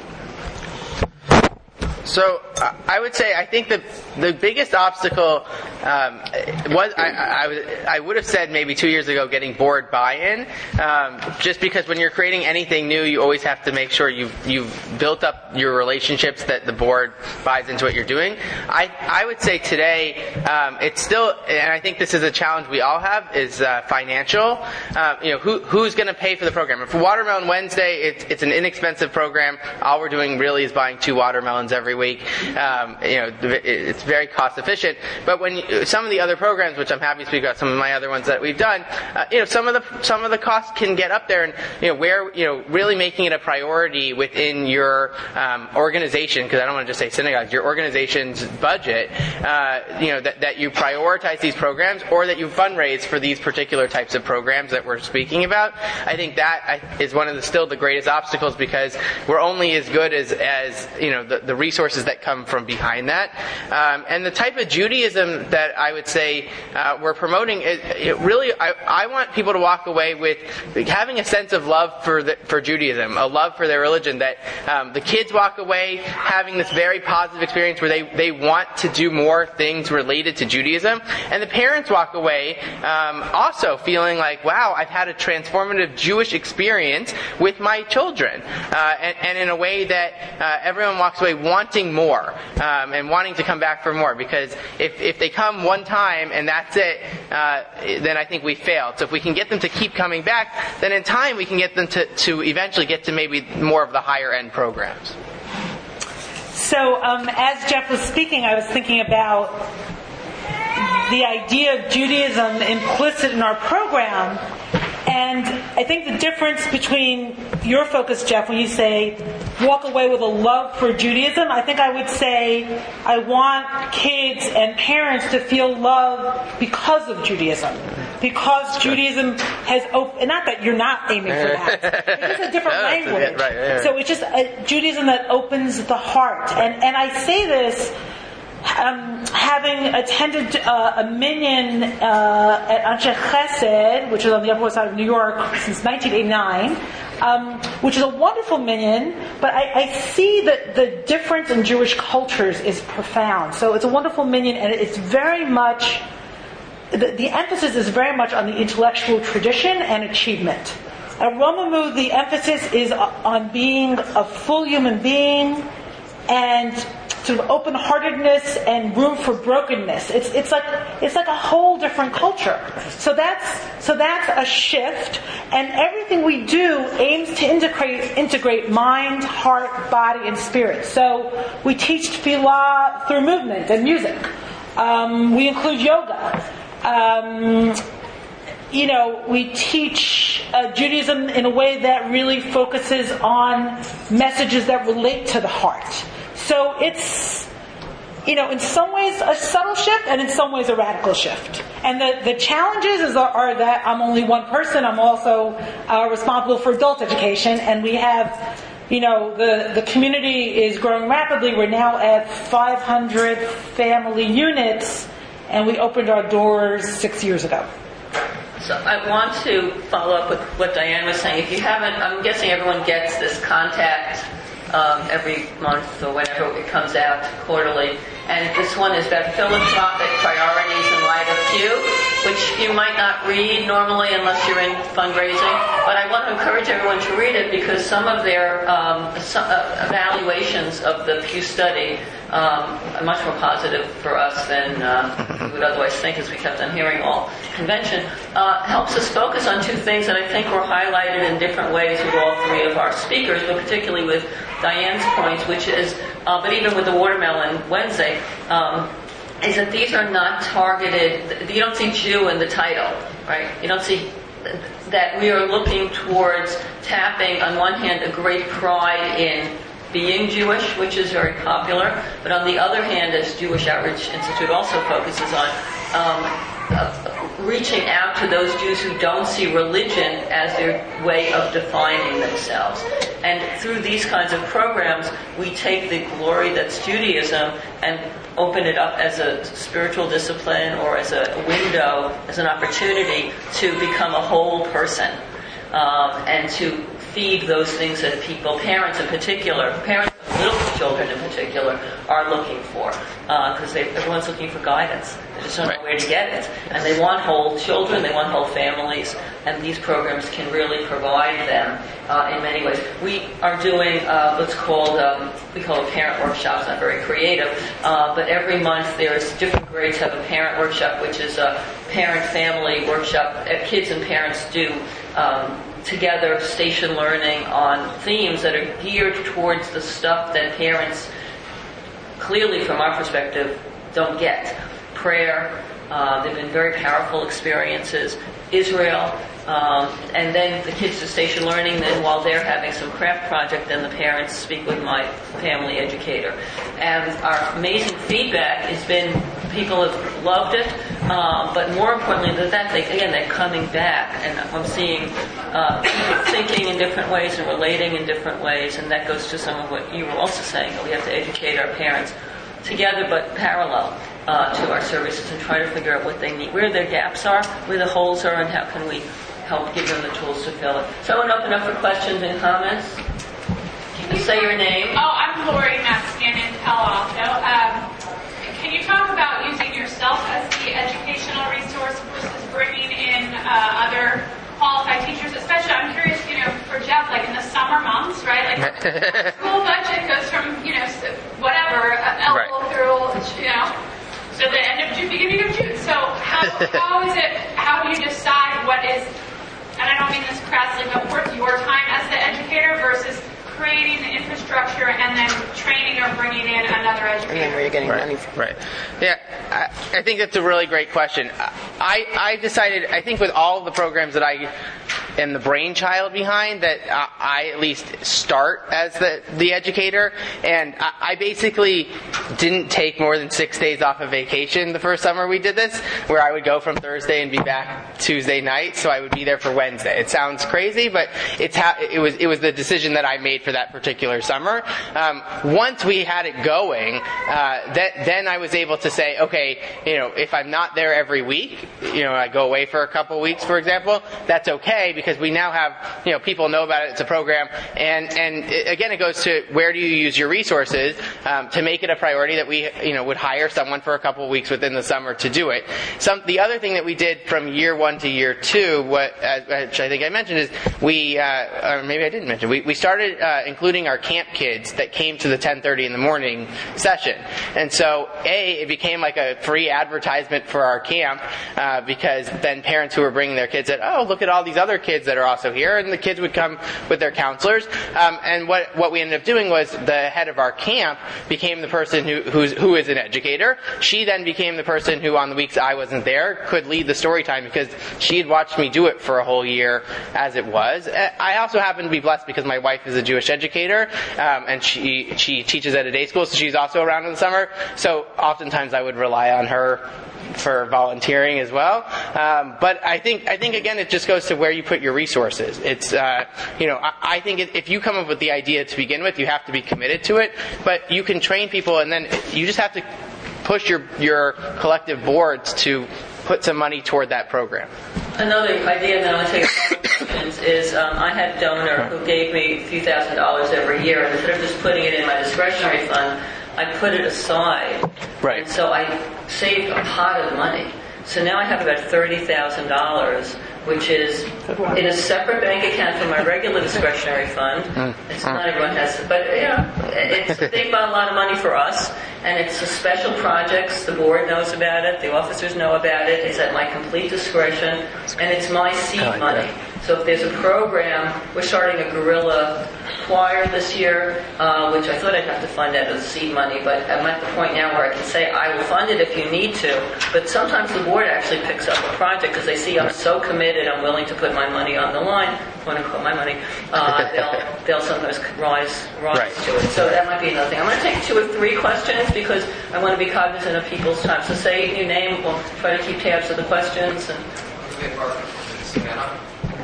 [SPEAKER 2] So uh, I would say I think the the biggest obstacle um, was I, I, I would have said maybe two years ago getting board buy-in, um, just because when you're creating anything new, you always have to make sure you've you've built up your relationships, that the board buys into what you're doing. I I would say today um, it's still, and I think this is a challenge we all have, is uh, financial. Uh, you know, who who's going to pay for the program? For Watermelon Wednesday, it's it's an inexpensive program. All we're doing really is buying two watermelons every week. Um, you know, it's very cost efficient. But when you, some of the other programs, which I'm happy to speak about, some of my other ones that we've done, uh, you know, some of the some of the costs can get up there, and you know, where you know, really making it a priority within your um, organization, because I don't want to just say synagogues, your organization's budget, uh, you know, that that you prioritize these programs, or that you fundraise for these particular types of programs that we're speaking about. I think that is one of the still the greatest obstacles, because we're only as good as as you know the, the resources that come from behind that. Um, and the type of Judaism that I would say uh, we're promoting, it, it really, I, I want people to walk away with having a sense of love for the, for Judaism, a love for their religion, that um, the kids walk away having this very positive experience where they, they want to do more things related to Judaism, and the parents walk away um, also feeling like, wow, I've had a transformative Jewish experience with my children, uh, and, and in a way that uh, everyone walks away wanting more, um, and wanting to come back for more, because if, if they come one time and that's it, uh, then I think we failed. So if we can get them to keep coming back, then in time we can get them to, to eventually get to maybe more of the higher end programs.
[SPEAKER 3] So um, as Jeff was speaking, I was thinking about the idea of Judaism implicit in our program, And I think the difference between your focus, Jeff, when you say walk away with a love for Judaism, I think I would say I want kids and parents to feel love because of Judaism. Because Judaism has opened, not that you're not aiming for that. It's just a different
[SPEAKER 2] no,
[SPEAKER 3] language.
[SPEAKER 2] Right, right, right.
[SPEAKER 3] So it's just a Judaism that opens the heart. And, and I say this Um, having attended uh, a minyan uh, at Anshe Chesed, which is on the Upper West Side of New York since nineteen eighty-nine, um, which is a wonderful minyan, but I, I see that the difference in Jewish cultures is profound. So it's a wonderful minyan, and it's very much, the, the emphasis is very much on the intellectual tradition and achievement. At Romemu, the emphasis is on being a full human being and sort of open-heartedness and room for brokenness. It's it's like it's like a whole different culture. So that's so that's a shift, and everything we do aims to integrate integrate mind, heart, body, and spirit. So we teach tefillah through movement and music. Um, we include yoga. Um, you know, we teach uh, Judaism in a way that really focuses on messages that relate to the heart. So it's, you know, in some ways a subtle shift, and in some ways a radical shift. And the, the challenges is, are, are that I'm only one person. I'm also uh, responsible for adult education, and we have, you know, the, the community is growing rapidly. We're now at five hundred family units, and we opened our doors six years ago.
[SPEAKER 1] So I want to follow up with what Diane was saying. If you haven't, I'm guessing everyone gets this contact Um, every month or whenever it comes out quarterly. And this one is about philanthropic priorities in light of Pew, which you might not read normally unless you're in fundraising. But I want to encourage everyone to read it because some of their um, some, uh, evaluations of the Pew study um, are much more positive for us than uh, we would otherwise think, as we kept on hearing all convention. Uh, helps us focus on two things that I think were highlighted in different ways with all three of our speakers, but particularly with Diane's points, which is, uh, but even with the Watermelon Wednesday, um, is that these are not targeted, you don't see Jew in the title, right? You don't see that we are looking towards tapping, on one hand, a great pride in being Jewish, which is very popular, but on the other hand, as Jewish Outreach Institute also focuses on, um, uh, reaching out to those Jews who don't see religion as their way of defining themselves. And through these kinds of programs, we take the glory that's Judaism and open it up as a spiritual discipline or as a window, as an opportunity to become a whole person, um, and to feed those things that people, parents in particular, parents of little children in particular, are looking for. Because uh, everyone's looking for guidance. They just don't know where to get it. And they want whole children, they want whole families, and these programs can really provide them uh, in many ways. We are doing uh, what's called, um, we call it parent workshops, not very creative, uh, but every month there's different grades have a parent workshop, which is a parent-family workshop. Kids and parents do um, together station learning on themes that are geared towards the stuff that parents, clearly from our perspective, don't get. Prayer, uh, they've been very powerful experiences. Israel, um, and then the kids do station learning, then while they're having some craft project, then the parents speak with my family educator. And our amazing feedback has been people have loved it, um, but more importantly than that, they, again, they're coming back, and I'm seeing uh, people thinking in different ways and relating in different ways, and that goes to some of what you were also saying, that we have to educate our parents together but parallel uh, to our services and try to figure out what they need, where their gaps are, where the holes are, and how can we help give them the tools to fill it. So I want to open up for questions and comments. Can you say your name?
[SPEAKER 5] Oh, I'm Lori Maskin in Palo Alto. Um, can you talk about using yourself as the educational resource versus bringing in uh, other qualified teachers? Especially, I'm curious, you know, for Jeff, like in the summer months, right? Like, school budget goes from, you know, whatever, L
[SPEAKER 2] right.
[SPEAKER 5] through, you know, to the end of June, beginning of June. So how how is it, how do you decide what is, and I don't mean this crassly, but worth your time as the educator versus creating the infrastructure and then training or bringing in another educator?
[SPEAKER 4] And then where you're getting
[SPEAKER 2] right.
[SPEAKER 4] money from.
[SPEAKER 2] Right. Yeah, I, I think that's a really great question. I, I decided, I think with all the programs that I am the brainchild behind that I, I at least start as the, the educator. And I, I basically didn't take more than six days off of vacation the first summer we did this, where I would go from Thursday and be back Tuesday night, so I would be there for Wednesday. It sounds crazy, but it's how, it was it was the decision that I made for that particular summer. Um, once we had it going, uh, that, then I was able to say, okay, you know, if I'm not there every week, you know, I go away for a couple weeks, for example, that's okay, because we now have, you know, people know about it, it's a program, and, and it, again, it goes to where do you use your resources um, to make it a priority that we, you know, would hire someone for a couple weeks within the summer to do it. Some, the other thing that we did from year one to year two, what, uh, which I think I mentioned, is we, uh, or maybe I didn't mention, we, we started uh, including our camp kids that came to the ten thirty in the morning session. And so, A, it became like a free advertisement for our camp, uh, because then parents who were bringing their kids said, oh, look at all these other kids that are also here, and the kids would come with their counselors. Um, and what, what we ended up doing was the head of our camp became the person who, who's, who is an educator. She then became the person who, on the weeks I wasn't there, could lead the story time because she had watched me do it for a whole year as it was. I also happen to be blessed because my wife is a Jewish educator, um, and she she teaches at a day school, so she's also around in the summer. So oftentimes I would rely on her for volunteering as well. Um, but I think I think again it just goes to where you put your resources. It's uh, you know I, I think if you come up with the idea to begin with, you have to be committed to it. But you can train people, and then you just have to push your your collective boards to put some money toward that program.
[SPEAKER 1] Another idea, and then I'll take questions, is um, I had a donor who gave me a few thousand dollars every year, and instead of just putting it in my discretionary fund, I put it aside.
[SPEAKER 2] Right.
[SPEAKER 1] And so I saved a pot of money. So now I have about thirty thousand dollars, which is in a separate bank account from my regular discretionary fund. It's not everyone has, but you know, it's a big a lot of money for us, and it's a special projects. The board knows about it, the officers know about it. It's at my complete discretion, and it's my seed
[SPEAKER 2] like
[SPEAKER 1] money.
[SPEAKER 2] that.
[SPEAKER 1] So if there's a program, we're starting a guerrilla choir this year, uh, which I thought I'd have to fund out of the seed money, but I'm at the point now where I can say I will fund it if you need to. But sometimes the board actually picks up a project because they see I'm so committed, I'm willing to put my money on the line, quote unquote my money. Uh, they'll they'll sometimes rise rise
[SPEAKER 2] Right.
[SPEAKER 1] to it. So that might be another thing. I'm going to take two or three questions because I want to be cognizant of people's time. So say your name. We'll try to keep tabs of the questions. And
[SPEAKER 6] Okay, Parker, Savannah.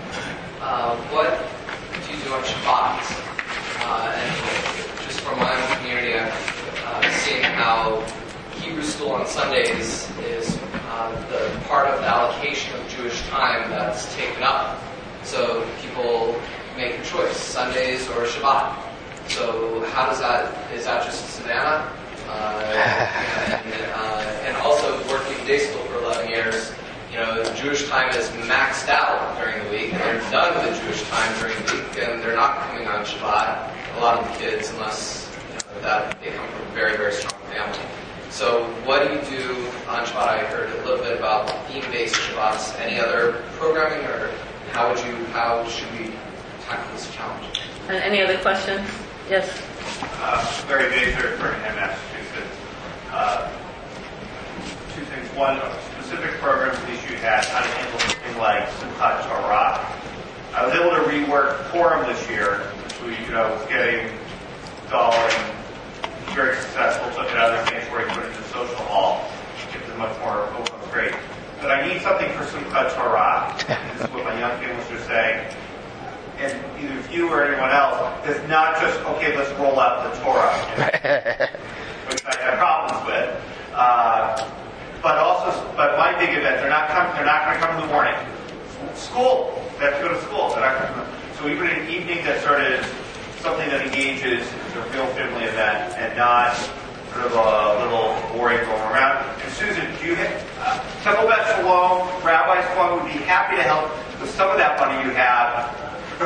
[SPEAKER 6] Uh, what do you do on Shabbat? Uh, and just from my own community, I've uh, seen how Hebrew school on Sundays is uh, the part of the allocation of Jewish time that's taken up. So people make a choice, Sundays or Shabbat. So how does that, is that just Savannah? Uh, and, uh, and also working day school for eleven years. You know, Jewish time is maxed out during the week, and they're done with Jewish time during the week, and they're not coming on Shabbat, a lot of the kids, unless you know, that they come from a very, very strong family. So what do you do on Shabbat? I heard a little bit about theme-based Shabbats. Any other programming, or how would you, how should we tackle this challenge?
[SPEAKER 1] and any other questions? Yes.
[SPEAKER 7] Uh, Larry Baser, Birmingham, Massachusetts. Uh, two things. One, a specific program issue you had, how to handle something like Simchat Torah. I was able to rework Purim this year, which you know, was getting dull and very successful. Took it out of the sanctuary, put it in the social hall. It was much more open, great. But I need something for Simchat Torah. This is what my young families are saying. And either you or anyone else, it's not just, okay, let's roll out the Torah, which I have problems with. Uh, but also, but my big events, they're not coming, they're not going to come in the morning. School, they have to go to school. They're not going to, so even an evening that sort of is something that engages is a real family event and not sort of a little boring going around. And Susan, do you have, uh, Temple Bet Shalom, Rabbi Shalom would be happy to help with some of that money you have. You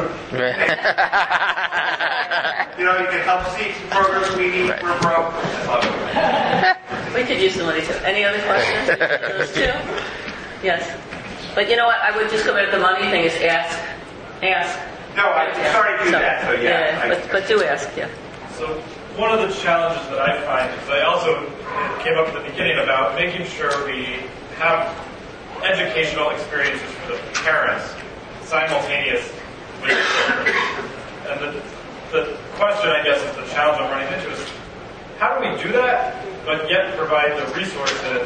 [SPEAKER 7] know, you can help see programs we need for broke.
[SPEAKER 1] We could use the money too. Any other questions? Those two? Yes. But you know what? I would just go back to the money thing is ask. Ask.
[SPEAKER 7] No, I'm
[SPEAKER 1] Yeah.
[SPEAKER 7] sorry to do
[SPEAKER 1] So,
[SPEAKER 7] that, so yeah.
[SPEAKER 1] yeah
[SPEAKER 7] I,
[SPEAKER 1] but, but do ask, yeah.
[SPEAKER 8] So one of the challenges that I find is I also came up at the beginning about making sure we have educational experiences for the parents. simultaneous with the children. And the, the question, I guess, is the challenge I'm running into is, how do we do that, but yet provide the resources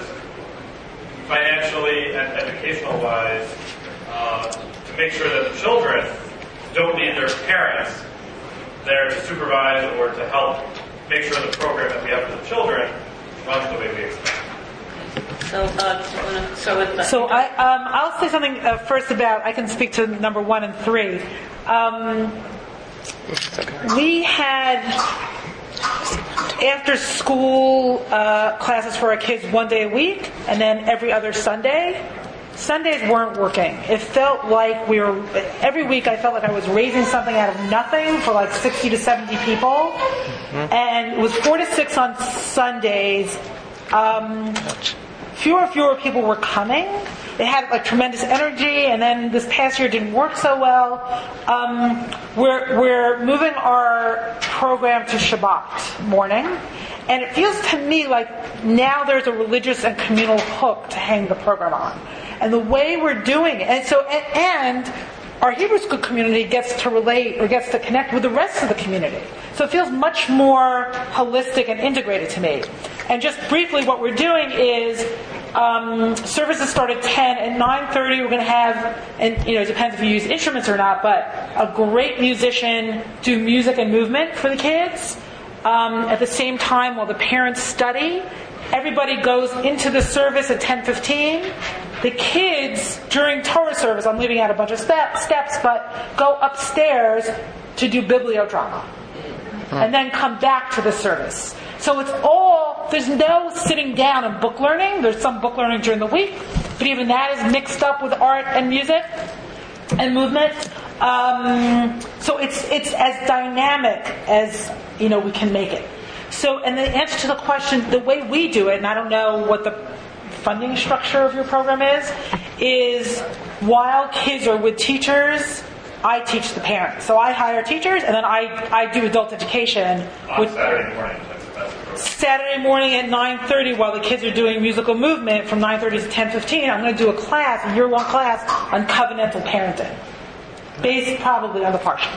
[SPEAKER 8] financially and educational-wise uh, to make sure that the children don't need their parents there to supervise or to help make sure the program that we have for the children runs the way we expect.
[SPEAKER 1] So, uh, so with the,
[SPEAKER 3] So I, um, I'll say something uh, first about, I can speak to number one and three. Um, we had after school uh, classes for our kids one day a week, and then every other Sunday. Sundays weren't working. It felt like we were, every week I felt like I was raising something out of nothing for like sixty to seventy people. Mm-hmm. And it was four to six on Sundays. Um, fewer and fewer people were coming. They had like tremendous energy, and then this past year didn't work so well. Um, we're, we're moving our program to Shabbat morning. And it feels to me like now there's a religious and communal hook to hang the program on. And the way we're doing it, and so, and, and our Hebrew school community gets to relate or gets to connect with the rest of the community. So it feels much more holistic and integrated to me. And just briefly, what we're doing is um, services start at ten. At nine thirty, we're going to have, and you know, it depends if you use instruments or not, but a great musician do music and movement for the kids. Um, at the same time, while the parents study, everybody goes into the service at ten fifteen. The kids, during Torah service, I'm leaving out a bunch of step, steps, but go upstairs to do bibliodrama. And then come back to the service. So it's all, there's no sitting down and book learning. There's some book learning during the week, but even that is mixed up with art and music and movement. Um, so it's it's as dynamic as, you know, we can make it. So, and the answer to the question, the way we do it, and I don't know what the funding structure of your program is, is while kids are with teachers, I teach the parents. So I hire teachers, and then I, I do adult education.
[SPEAKER 8] On
[SPEAKER 3] with,
[SPEAKER 8] Saturday morning, that's the best program.
[SPEAKER 3] Saturday morning at nine thirty, while the kids are doing musical movement from nine thirty to ten fifteen, I'm going to do a class, a year-long class, on covenantal parenting. Based probably on the partial.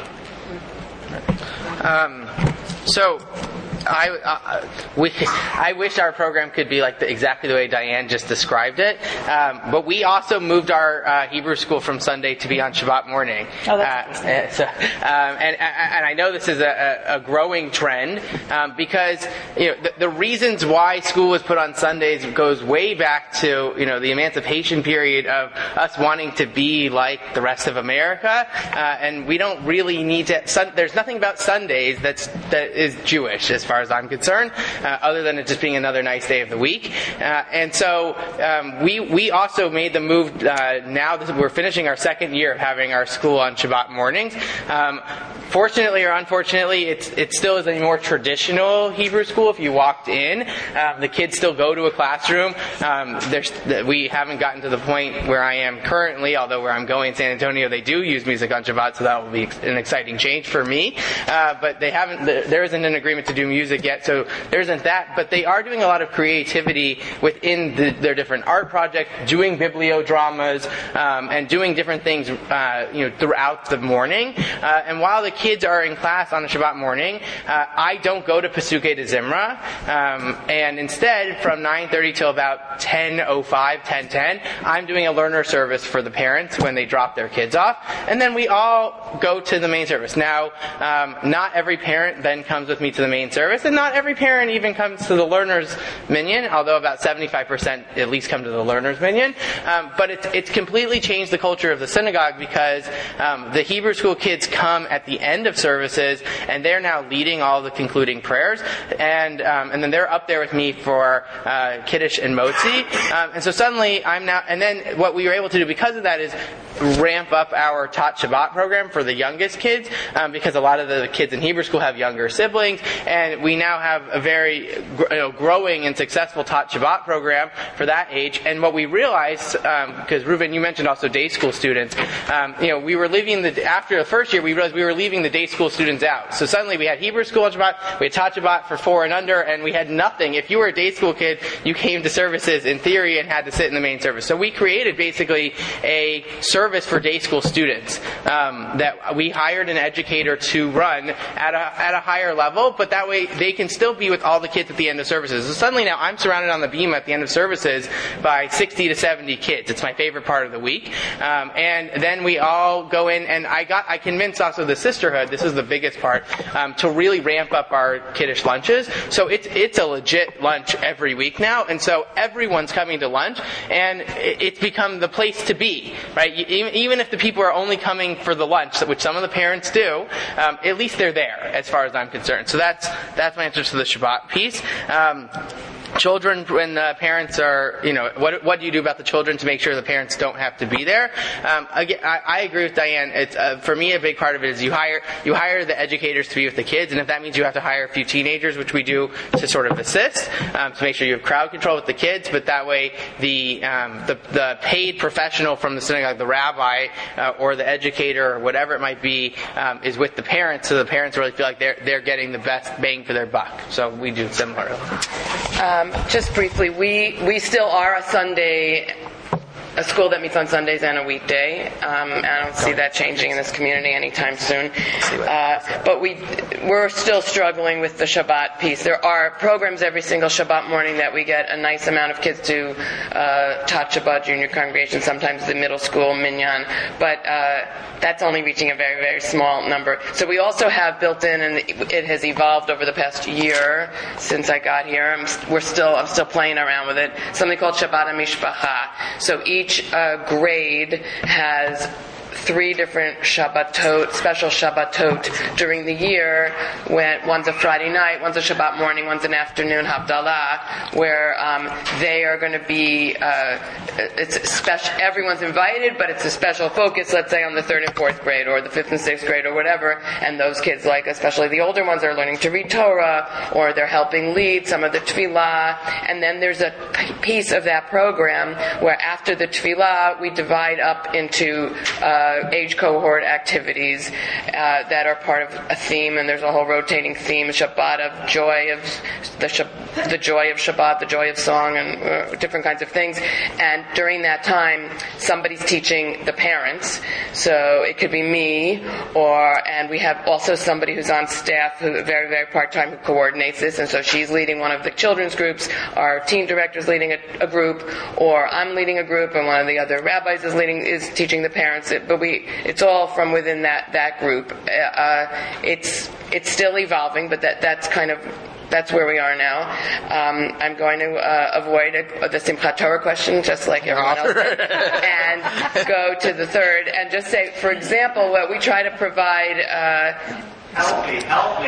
[SPEAKER 2] Um, so, I, uh, we, I wish our program could be like the, exactly the way Diane just described it. Um, but we also moved our uh, Hebrew school from Sunday to be on Shabbat morning.
[SPEAKER 3] Oh, that's
[SPEAKER 2] uh, so, um, and, and I know this is a, a growing trend um, because you know the, the reasons why school was put on Sundays goes way back to you know the emancipation period of us wanting to be like the rest of America, uh, and we don't really need to. Sun, there's nothing about Sundays that's that is Jewish as far as I'm concerned, uh, other than it just being another nice day of the week. Uh, and so um, we we also made the move. Uh, now that we're finishing our second year of having our school on Shabbat mornings. Um, fortunately or unfortunately, it's it still is a more traditional Hebrew school. If you walked in, um, the kids still go to a classroom. Um, there's we haven't gotten to the point where I am currently, although where I'm going in San Antonio, they do use music on Shabbat, so that will be an exciting change for me. Uh, but they haven't. There isn't an agreement to do music yet, so there isn't that. But they are doing a lot of creativity within the, their different art projects, doing bibliodramas, um, and doing different things, uh, you know, throughout the morning. Uh, and while the kids are in class on a Shabbat morning, uh, I don't go to Pesukei de Zimra, um, and instead, from nine thirty till about ten oh five, ten ten, I'm doing a learner service for the parents when they drop their kids off, and then we all go to the main service. Now, um, not every parent then comes with me to the main service, and not every parent even comes to the learner's minyan, although about seventy-five percent at least come to the learner's minyan. Um, but it's, it's completely changed the culture of the synagogue because um, the Hebrew school kids come at the end of services, and they're now leading all the concluding prayers, and um, and then they're up there with me for uh, Kiddush and Motzi. Um, and so suddenly I'm now, and then what we were able to do because of that is ramp up our Tot Shabbat program for the youngest kids, um, because a lot of the kids in Hebrew school have younger siblings, and we now have a very you know, growing and successful Tot Shabbat program for that age. And what we realized, um, because Reuven, you mentioned also day school students, um, you know, we were leaving the, after the first year, we realized we were leaving the day school students out. So suddenly we had Hebrew school on Shabbat, we had Tot Shabbat for four and under, and we had nothing. If you were a day school kid, you came to services in theory and had to sit in the main service. So we created basically a service service for day school students um, that we hired an educator to run at a at a higher level, but that way they can still be with all the kids at the end of services. So suddenly now I'm surrounded on the beam at the end of services by sixty to seventy kids. It's my favorite part of the week. Um, and then we all go in, and I got I convinced also the sisterhood, this is the biggest part, um, to really ramp up our kiddish lunches. So it's it's a legit lunch every week now, and so everyone's coming to lunch, and it's become the place to be, right? Even, even if the people are only coming for the lunch, which some of the parents do, um, at least they're there, as far as I'm concerned. So that's that's my answer to the Shabbat piece. Um, Children, when the parents are, you know, what what do you do about the children to make sure the parents don't have to be there? Um, again, I, I agree with Diane. It's uh, for me a big part of it is you hire you hire the educators to be with the kids, and if that means you have to hire a few teenagers, which we do to sort of assist, um, to make sure you have crowd control with the kids, but that way the um, the, the paid professional from the synagogue, the rabbi uh, or the educator or whatever it might be, um, is with the parents, so the parents really feel like they're they're getting the best bang for their buck. So we do similar.
[SPEAKER 4] Um, just briefly, we, we still are a Sunday, a school that meets on Sundays and a weekday. Um, I don't see that changing in this community anytime soon. Uh, but we, we're still struggling with the Shabbat piece. There are programs every single Shabbat morning that we get a nice amount of kids to uh, Tat Shabbat Junior Congregation, sometimes the middle school, Minyan. But uh, that's only reaching a very, very small number. So we also have built in, and it has evolved over the past year since I got here. I'm, we're still, I'm still playing around with it. Something called Shabbat HaMishpacha. So each uh, grade has three different Shabbatot, special Shabbatot during the year. When one's a Friday night, one's a Shabbat morning, one's an afternoon Havdalah, where um, they are going to be. Uh, it's special. Everyone's invited, but it's a special focus. Let's say on the third and fourth grade, or the fifth and sixth grade, or whatever. And those kids, like especially the older ones, are learning to read Torah, or they're helping lead some of the Tefillah. And then there's a piece of that program where after the Tefillah, we divide up into Uh, age cohort activities uh, that are part of a theme, and there's a whole rotating theme, Shabbat of joy of the Shab- the joy of Shabbat, the joy of song, and uh, different kinds of things. And during that time, somebody's teaching the parents. So it could be me, or and we have also somebody who's on staff who very very part time who coordinates this, and so she's leading one of the children's groups. Our teen director's leading a, a group, or I'm leading a group, and one of the other rabbis is leading is teaching the parents. But we it's all from within that that group. Uh, it's it's still evolving, but that that's kind of that's where we are now. Um, I'm going to uh, avoid a, the Simchat Torah question, just like everyone else did, and go to the third, and just say, for example, what we try to provide. Uh,
[SPEAKER 7] Help me, help me.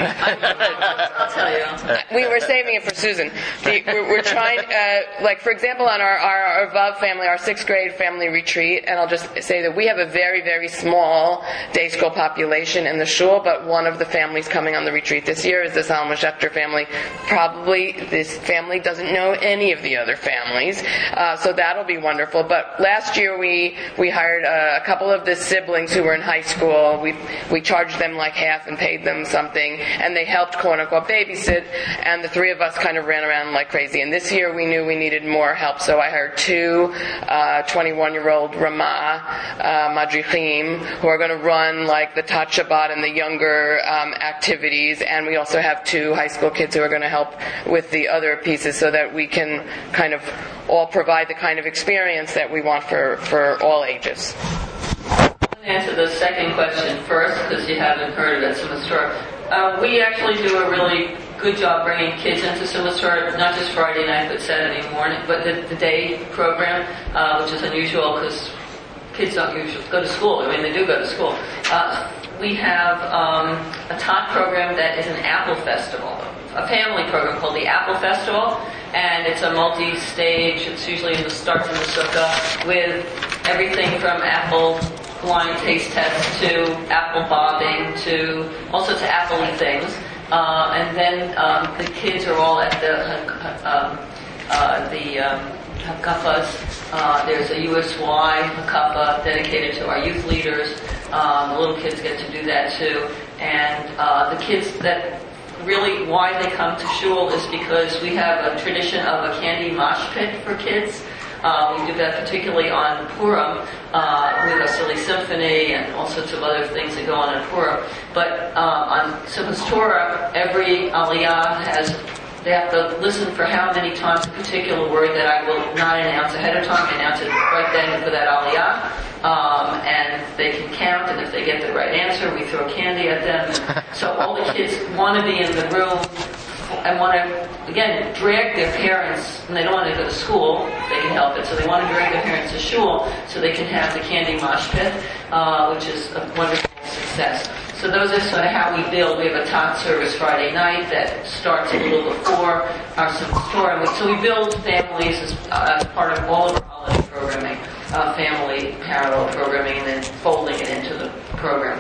[SPEAKER 1] I'll tell you. I'll tell you.
[SPEAKER 4] We were saving it for Susan. The, we're, we're trying, uh, like for example, on our, our, our Vav family, our sixth grade family retreat, and I'll just say that we have a very, very small day school population in the shul, but one of the families coming on the retreat this year is the Salma Schechter family. Probably this family doesn't know any of the other families, uh, so that'll be wonderful. But last year we we hired uh, a couple of the siblings who were in high school. We we charged them like half and paid them something, and they helped quote-unquote babysit, and the three of us kind of ran around like crazy. And this year we knew we needed more help, so I hired two uh, twenty-one-year-old Ramah uh, Madrichim who are going to run like the Tat Shabbat and the younger um, activities, and we also have two high school kids who are going to help with the other pieces so that we can kind of all provide the kind of experience that we want for, for all ages.
[SPEAKER 1] Answer the second question first, because you haven't heard of it, Simchat Torah. Uh, we actually do a really good job bringing kids into Simchat Torah, not just Friday night, but Saturday morning, but the, the day program, uh, which is unusual because kids don't usually go to school. I mean, they do go to school. Uh, we have um, a Tat program that is an apple festival, a family program called the Apple Festival, and it's a multi-stage. It's usually in the starts in the sukkah with everything from apple blind taste tests to apple bobbing to all sorts of apple-y things. Uh, and then um, the kids are all at the um, uh, the um, hakafas. Uh, there's a U S Y hakafa dedicated to our youth leaders. Um, the little kids get to do that too. And uh, the kids that really why they come to shul is because we have a tradition of a candy mosh pit for kids. Uh, we do that particularly on Purim uh, with a silly symphony and all sorts of other things that go on in Purim. But uh, on Simchas Torah, every Aliyah has they have to listen for how many times a particular word that I will not announce ahead of time, I announce it right then for that Aliyah. Um, and they can count, and if they get the right answer, we throw candy at them. So all the kids want to be in the room and want to, again, drag their parents, and they don't want to go to school, they can help it, so they want to drag their parents to shul so they can have the candy mosh pit, uh, which is a wonderful success. So those are sort of how we build. We have a tot service Friday night that starts a little before our Simchas Torah. So we build families as, uh, as part of all of our holiday programming, uh, family parallel programming, and then folding it into the program.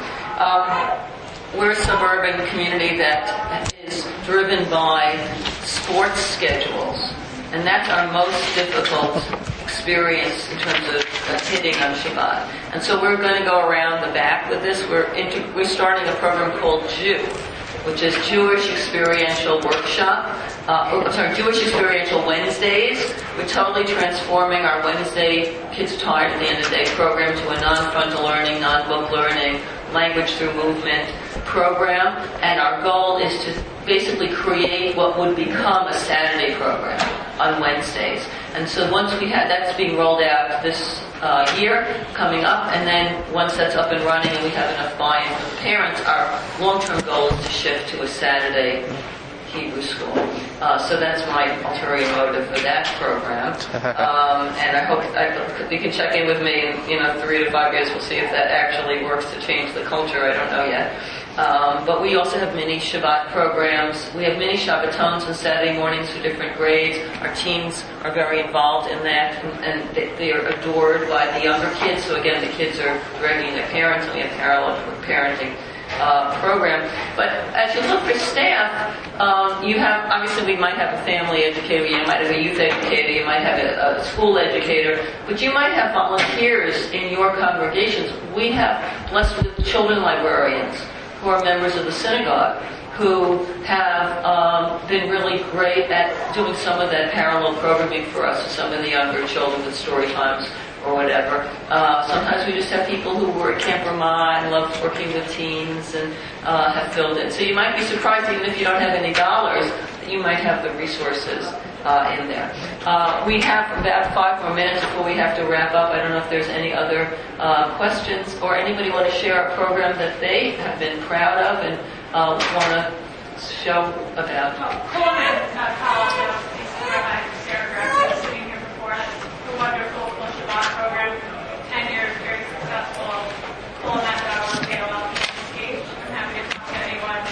[SPEAKER 1] Um, we're a suburban community that is driven by sports schedules, and that's our most difficult experience in terms of uh, hitting on Shabbat. And so we're going to go around the back with this. We're into, we're starting a program called Jew, which is Jewish Experiential Workshop. Uh, oh, I'm sorry, Jewish Experiential Wednesdays. We're totally transforming our Wednesday Kids Tired at the End of the Day program to a non-frontal learning, non-book learning, language through movement program. And our goal is to basically create what would become a Saturday program on Wednesdays. And so once we have, that's being rolled out this uh, year, coming up, and then once that's up and running and we have enough buy-in from the parents, our long-term goal is to shift to a Saturday Hebrew school. Uh, so that's my ulterior motive for that program. Um, and I hope I, you can check in with me in you know three to five years. We'll see if that actually works to change the culture. I don't know yet. Um, but we also have mini Shabbat programs. We have mini Shabbatons on Saturday mornings for different grades. Our teens are very involved in that, and, and they, they are adored by the younger kids. So again, the kids are dragging their parents, and we have parallel parenting uh, program. But as you look for staff, um, you have, obviously we might have a family educator, you might have a youth educator, you might have a, a school educator, but you might have volunteers in your congregations. We have blessed with children librarians who are members of the synagogue, who have um, been really great at doing some of that parallel programming for us with some of the younger children with story times or whatever. Uh, sometimes we just have people who were at Camp Ramah and love working with teens and uh, have filled in. So you might be surprised, even if you don't have any dollars, that you might have the resources uh, in there. Uh, we have about five more minutes before we have to wrap up. I don't know if there's any other uh, questions or anybody want to share a program that they have been proud of and uh, want to show about.
[SPEAKER 5] Coleman uh, College of Rabbi Sarah Graf was sitting here before. A wonderful Shabbat program, ten years, very successful. Coleman dot org, K O L page. I'm happy to talk to anyone.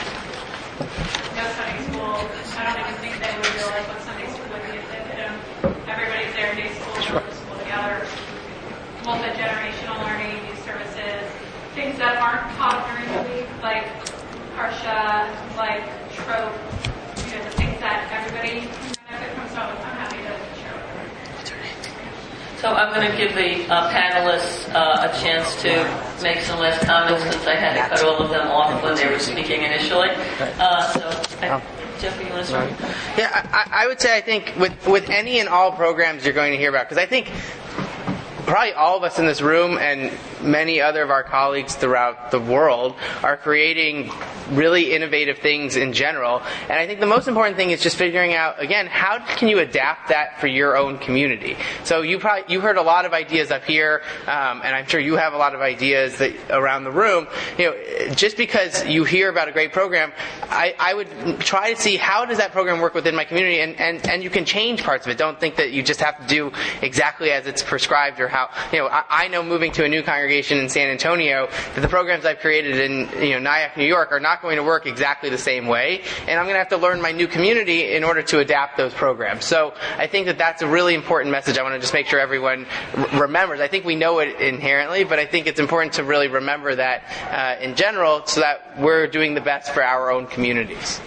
[SPEAKER 5] No Sunday school. I don't even think they would realize what Sunday school would be if they did them. Everybody's there, day school, go to school together. Multi-generational learning, youth services, things that aren't taught during the week, like Parsha, like trope, you know, the things that everybody can benefit from. So I'm happy to share with them.
[SPEAKER 1] So I'm going to give the uh, panelists uh, a chance to make some last comments since I had to cut all of them off when they were speaking initially. Uh, so, I, Jeffrey, you want to start?
[SPEAKER 2] Yeah, I, I would say I think with, with any and all programs you're going to hear about, because I think probably all of us in this room and many other of our colleagues throughout the world are creating really innovative things in general. And I think the most important thing is just figuring out, again, how can you adapt that for your own community? So you probably, you heard a lot of ideas up here, um, and I'm sure you have a lot of ideas that around the room. You know, just because you hear about a great program, I, I would try to see how does that program work within my community, and, and, and you can change parts of it. Don't think that you just have to do exactly as it's prescribed or how, you know, I, I know moving to a new congregation in San Antonio that the programs I've created in, you know, Nyack, New York are not going to work exactly the same way, and I'm going to have to learn my new community in order to adapt those programs. So I think that that's a really important message. I want to just make sure everyone r- remembers. I think we know it inherently, but I think it's important to really remember that uh, in general so that we're doing the best for our own communities.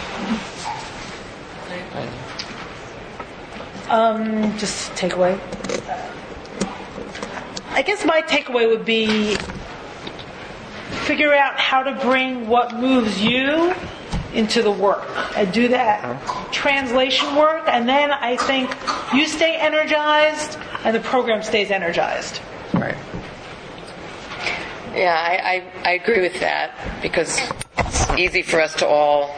[SPEAKER 3] Um, just takeaway. I guess my takeaway would be figure out how to bring what moves you into the work and do that translation work, and then I think you stay energized, and the program stays energized.
[SPEAKER 2] Right.
[SPEAKER 4] Yeah, I, I, I agree with that because it's easy for us to all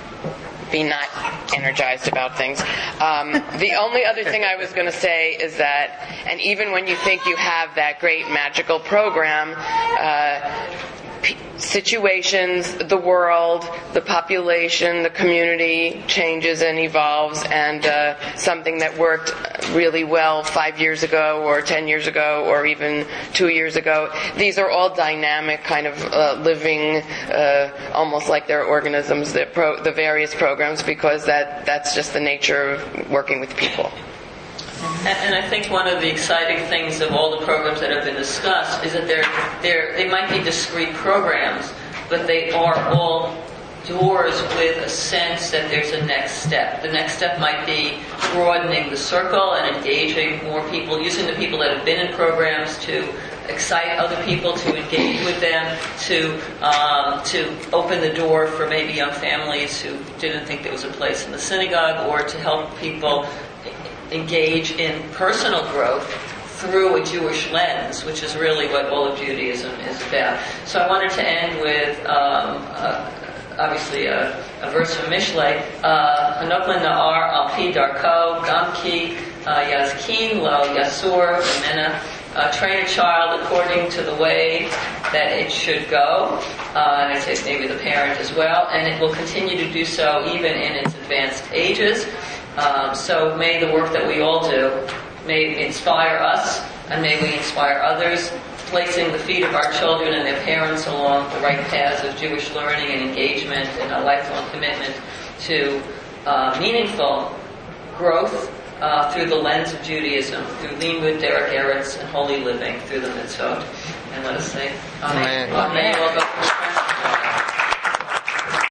[SPEAKER 4] be not energized about things. Um, the only other thing I was going to say is that, and even when you think you have that great magical program, uh, p- situations, the world, the population, the community changes and evolves, and uh, something that worked really well five years ago or ten years ago or even two years ago, these are all dynamic kind of uh, living, uh, almost like they're organisms, the, pro- the various programs, because that, that's just the nature of working with people.
[SPEAKER 1] And, and I think one of the exciting things of all the programs that have been discussed is that they're, they're, they might be discrete programs, but they are all doors with a sense that there's a next step. The next step might be broadening the circle and engaging more people, using the people that have been in programs to excite other people, to engage with them, to um, to open the door for maybe young families who didn't think there was a place in the synagogue, or to help people engage in personal growth through a Jewish lens, which is really what all of Judaism is about. So I wanted to end with um, uh, obviously a, a verse from Mishlei, Hanokla Na'ar Al Pi Darko, Gamki Yazkin Lo Yasur Mena. Uh, train a child according to the way that it should go, uh, and I say maybe the parent as well, and it will continue to do so even in its advanced ages. Um, so may the work that we all do, may inspire us, and may we inspire others, placing the feet of our children and their parents along the right paths of Jewish learning and engagement and a lifelong commitment to uh, meaningful growth Uh, through the lens of Judaism, through Limud, Derek Eretz, and holy living through the mitzvot. And let us say, Amen. Amen. Amen. Amen.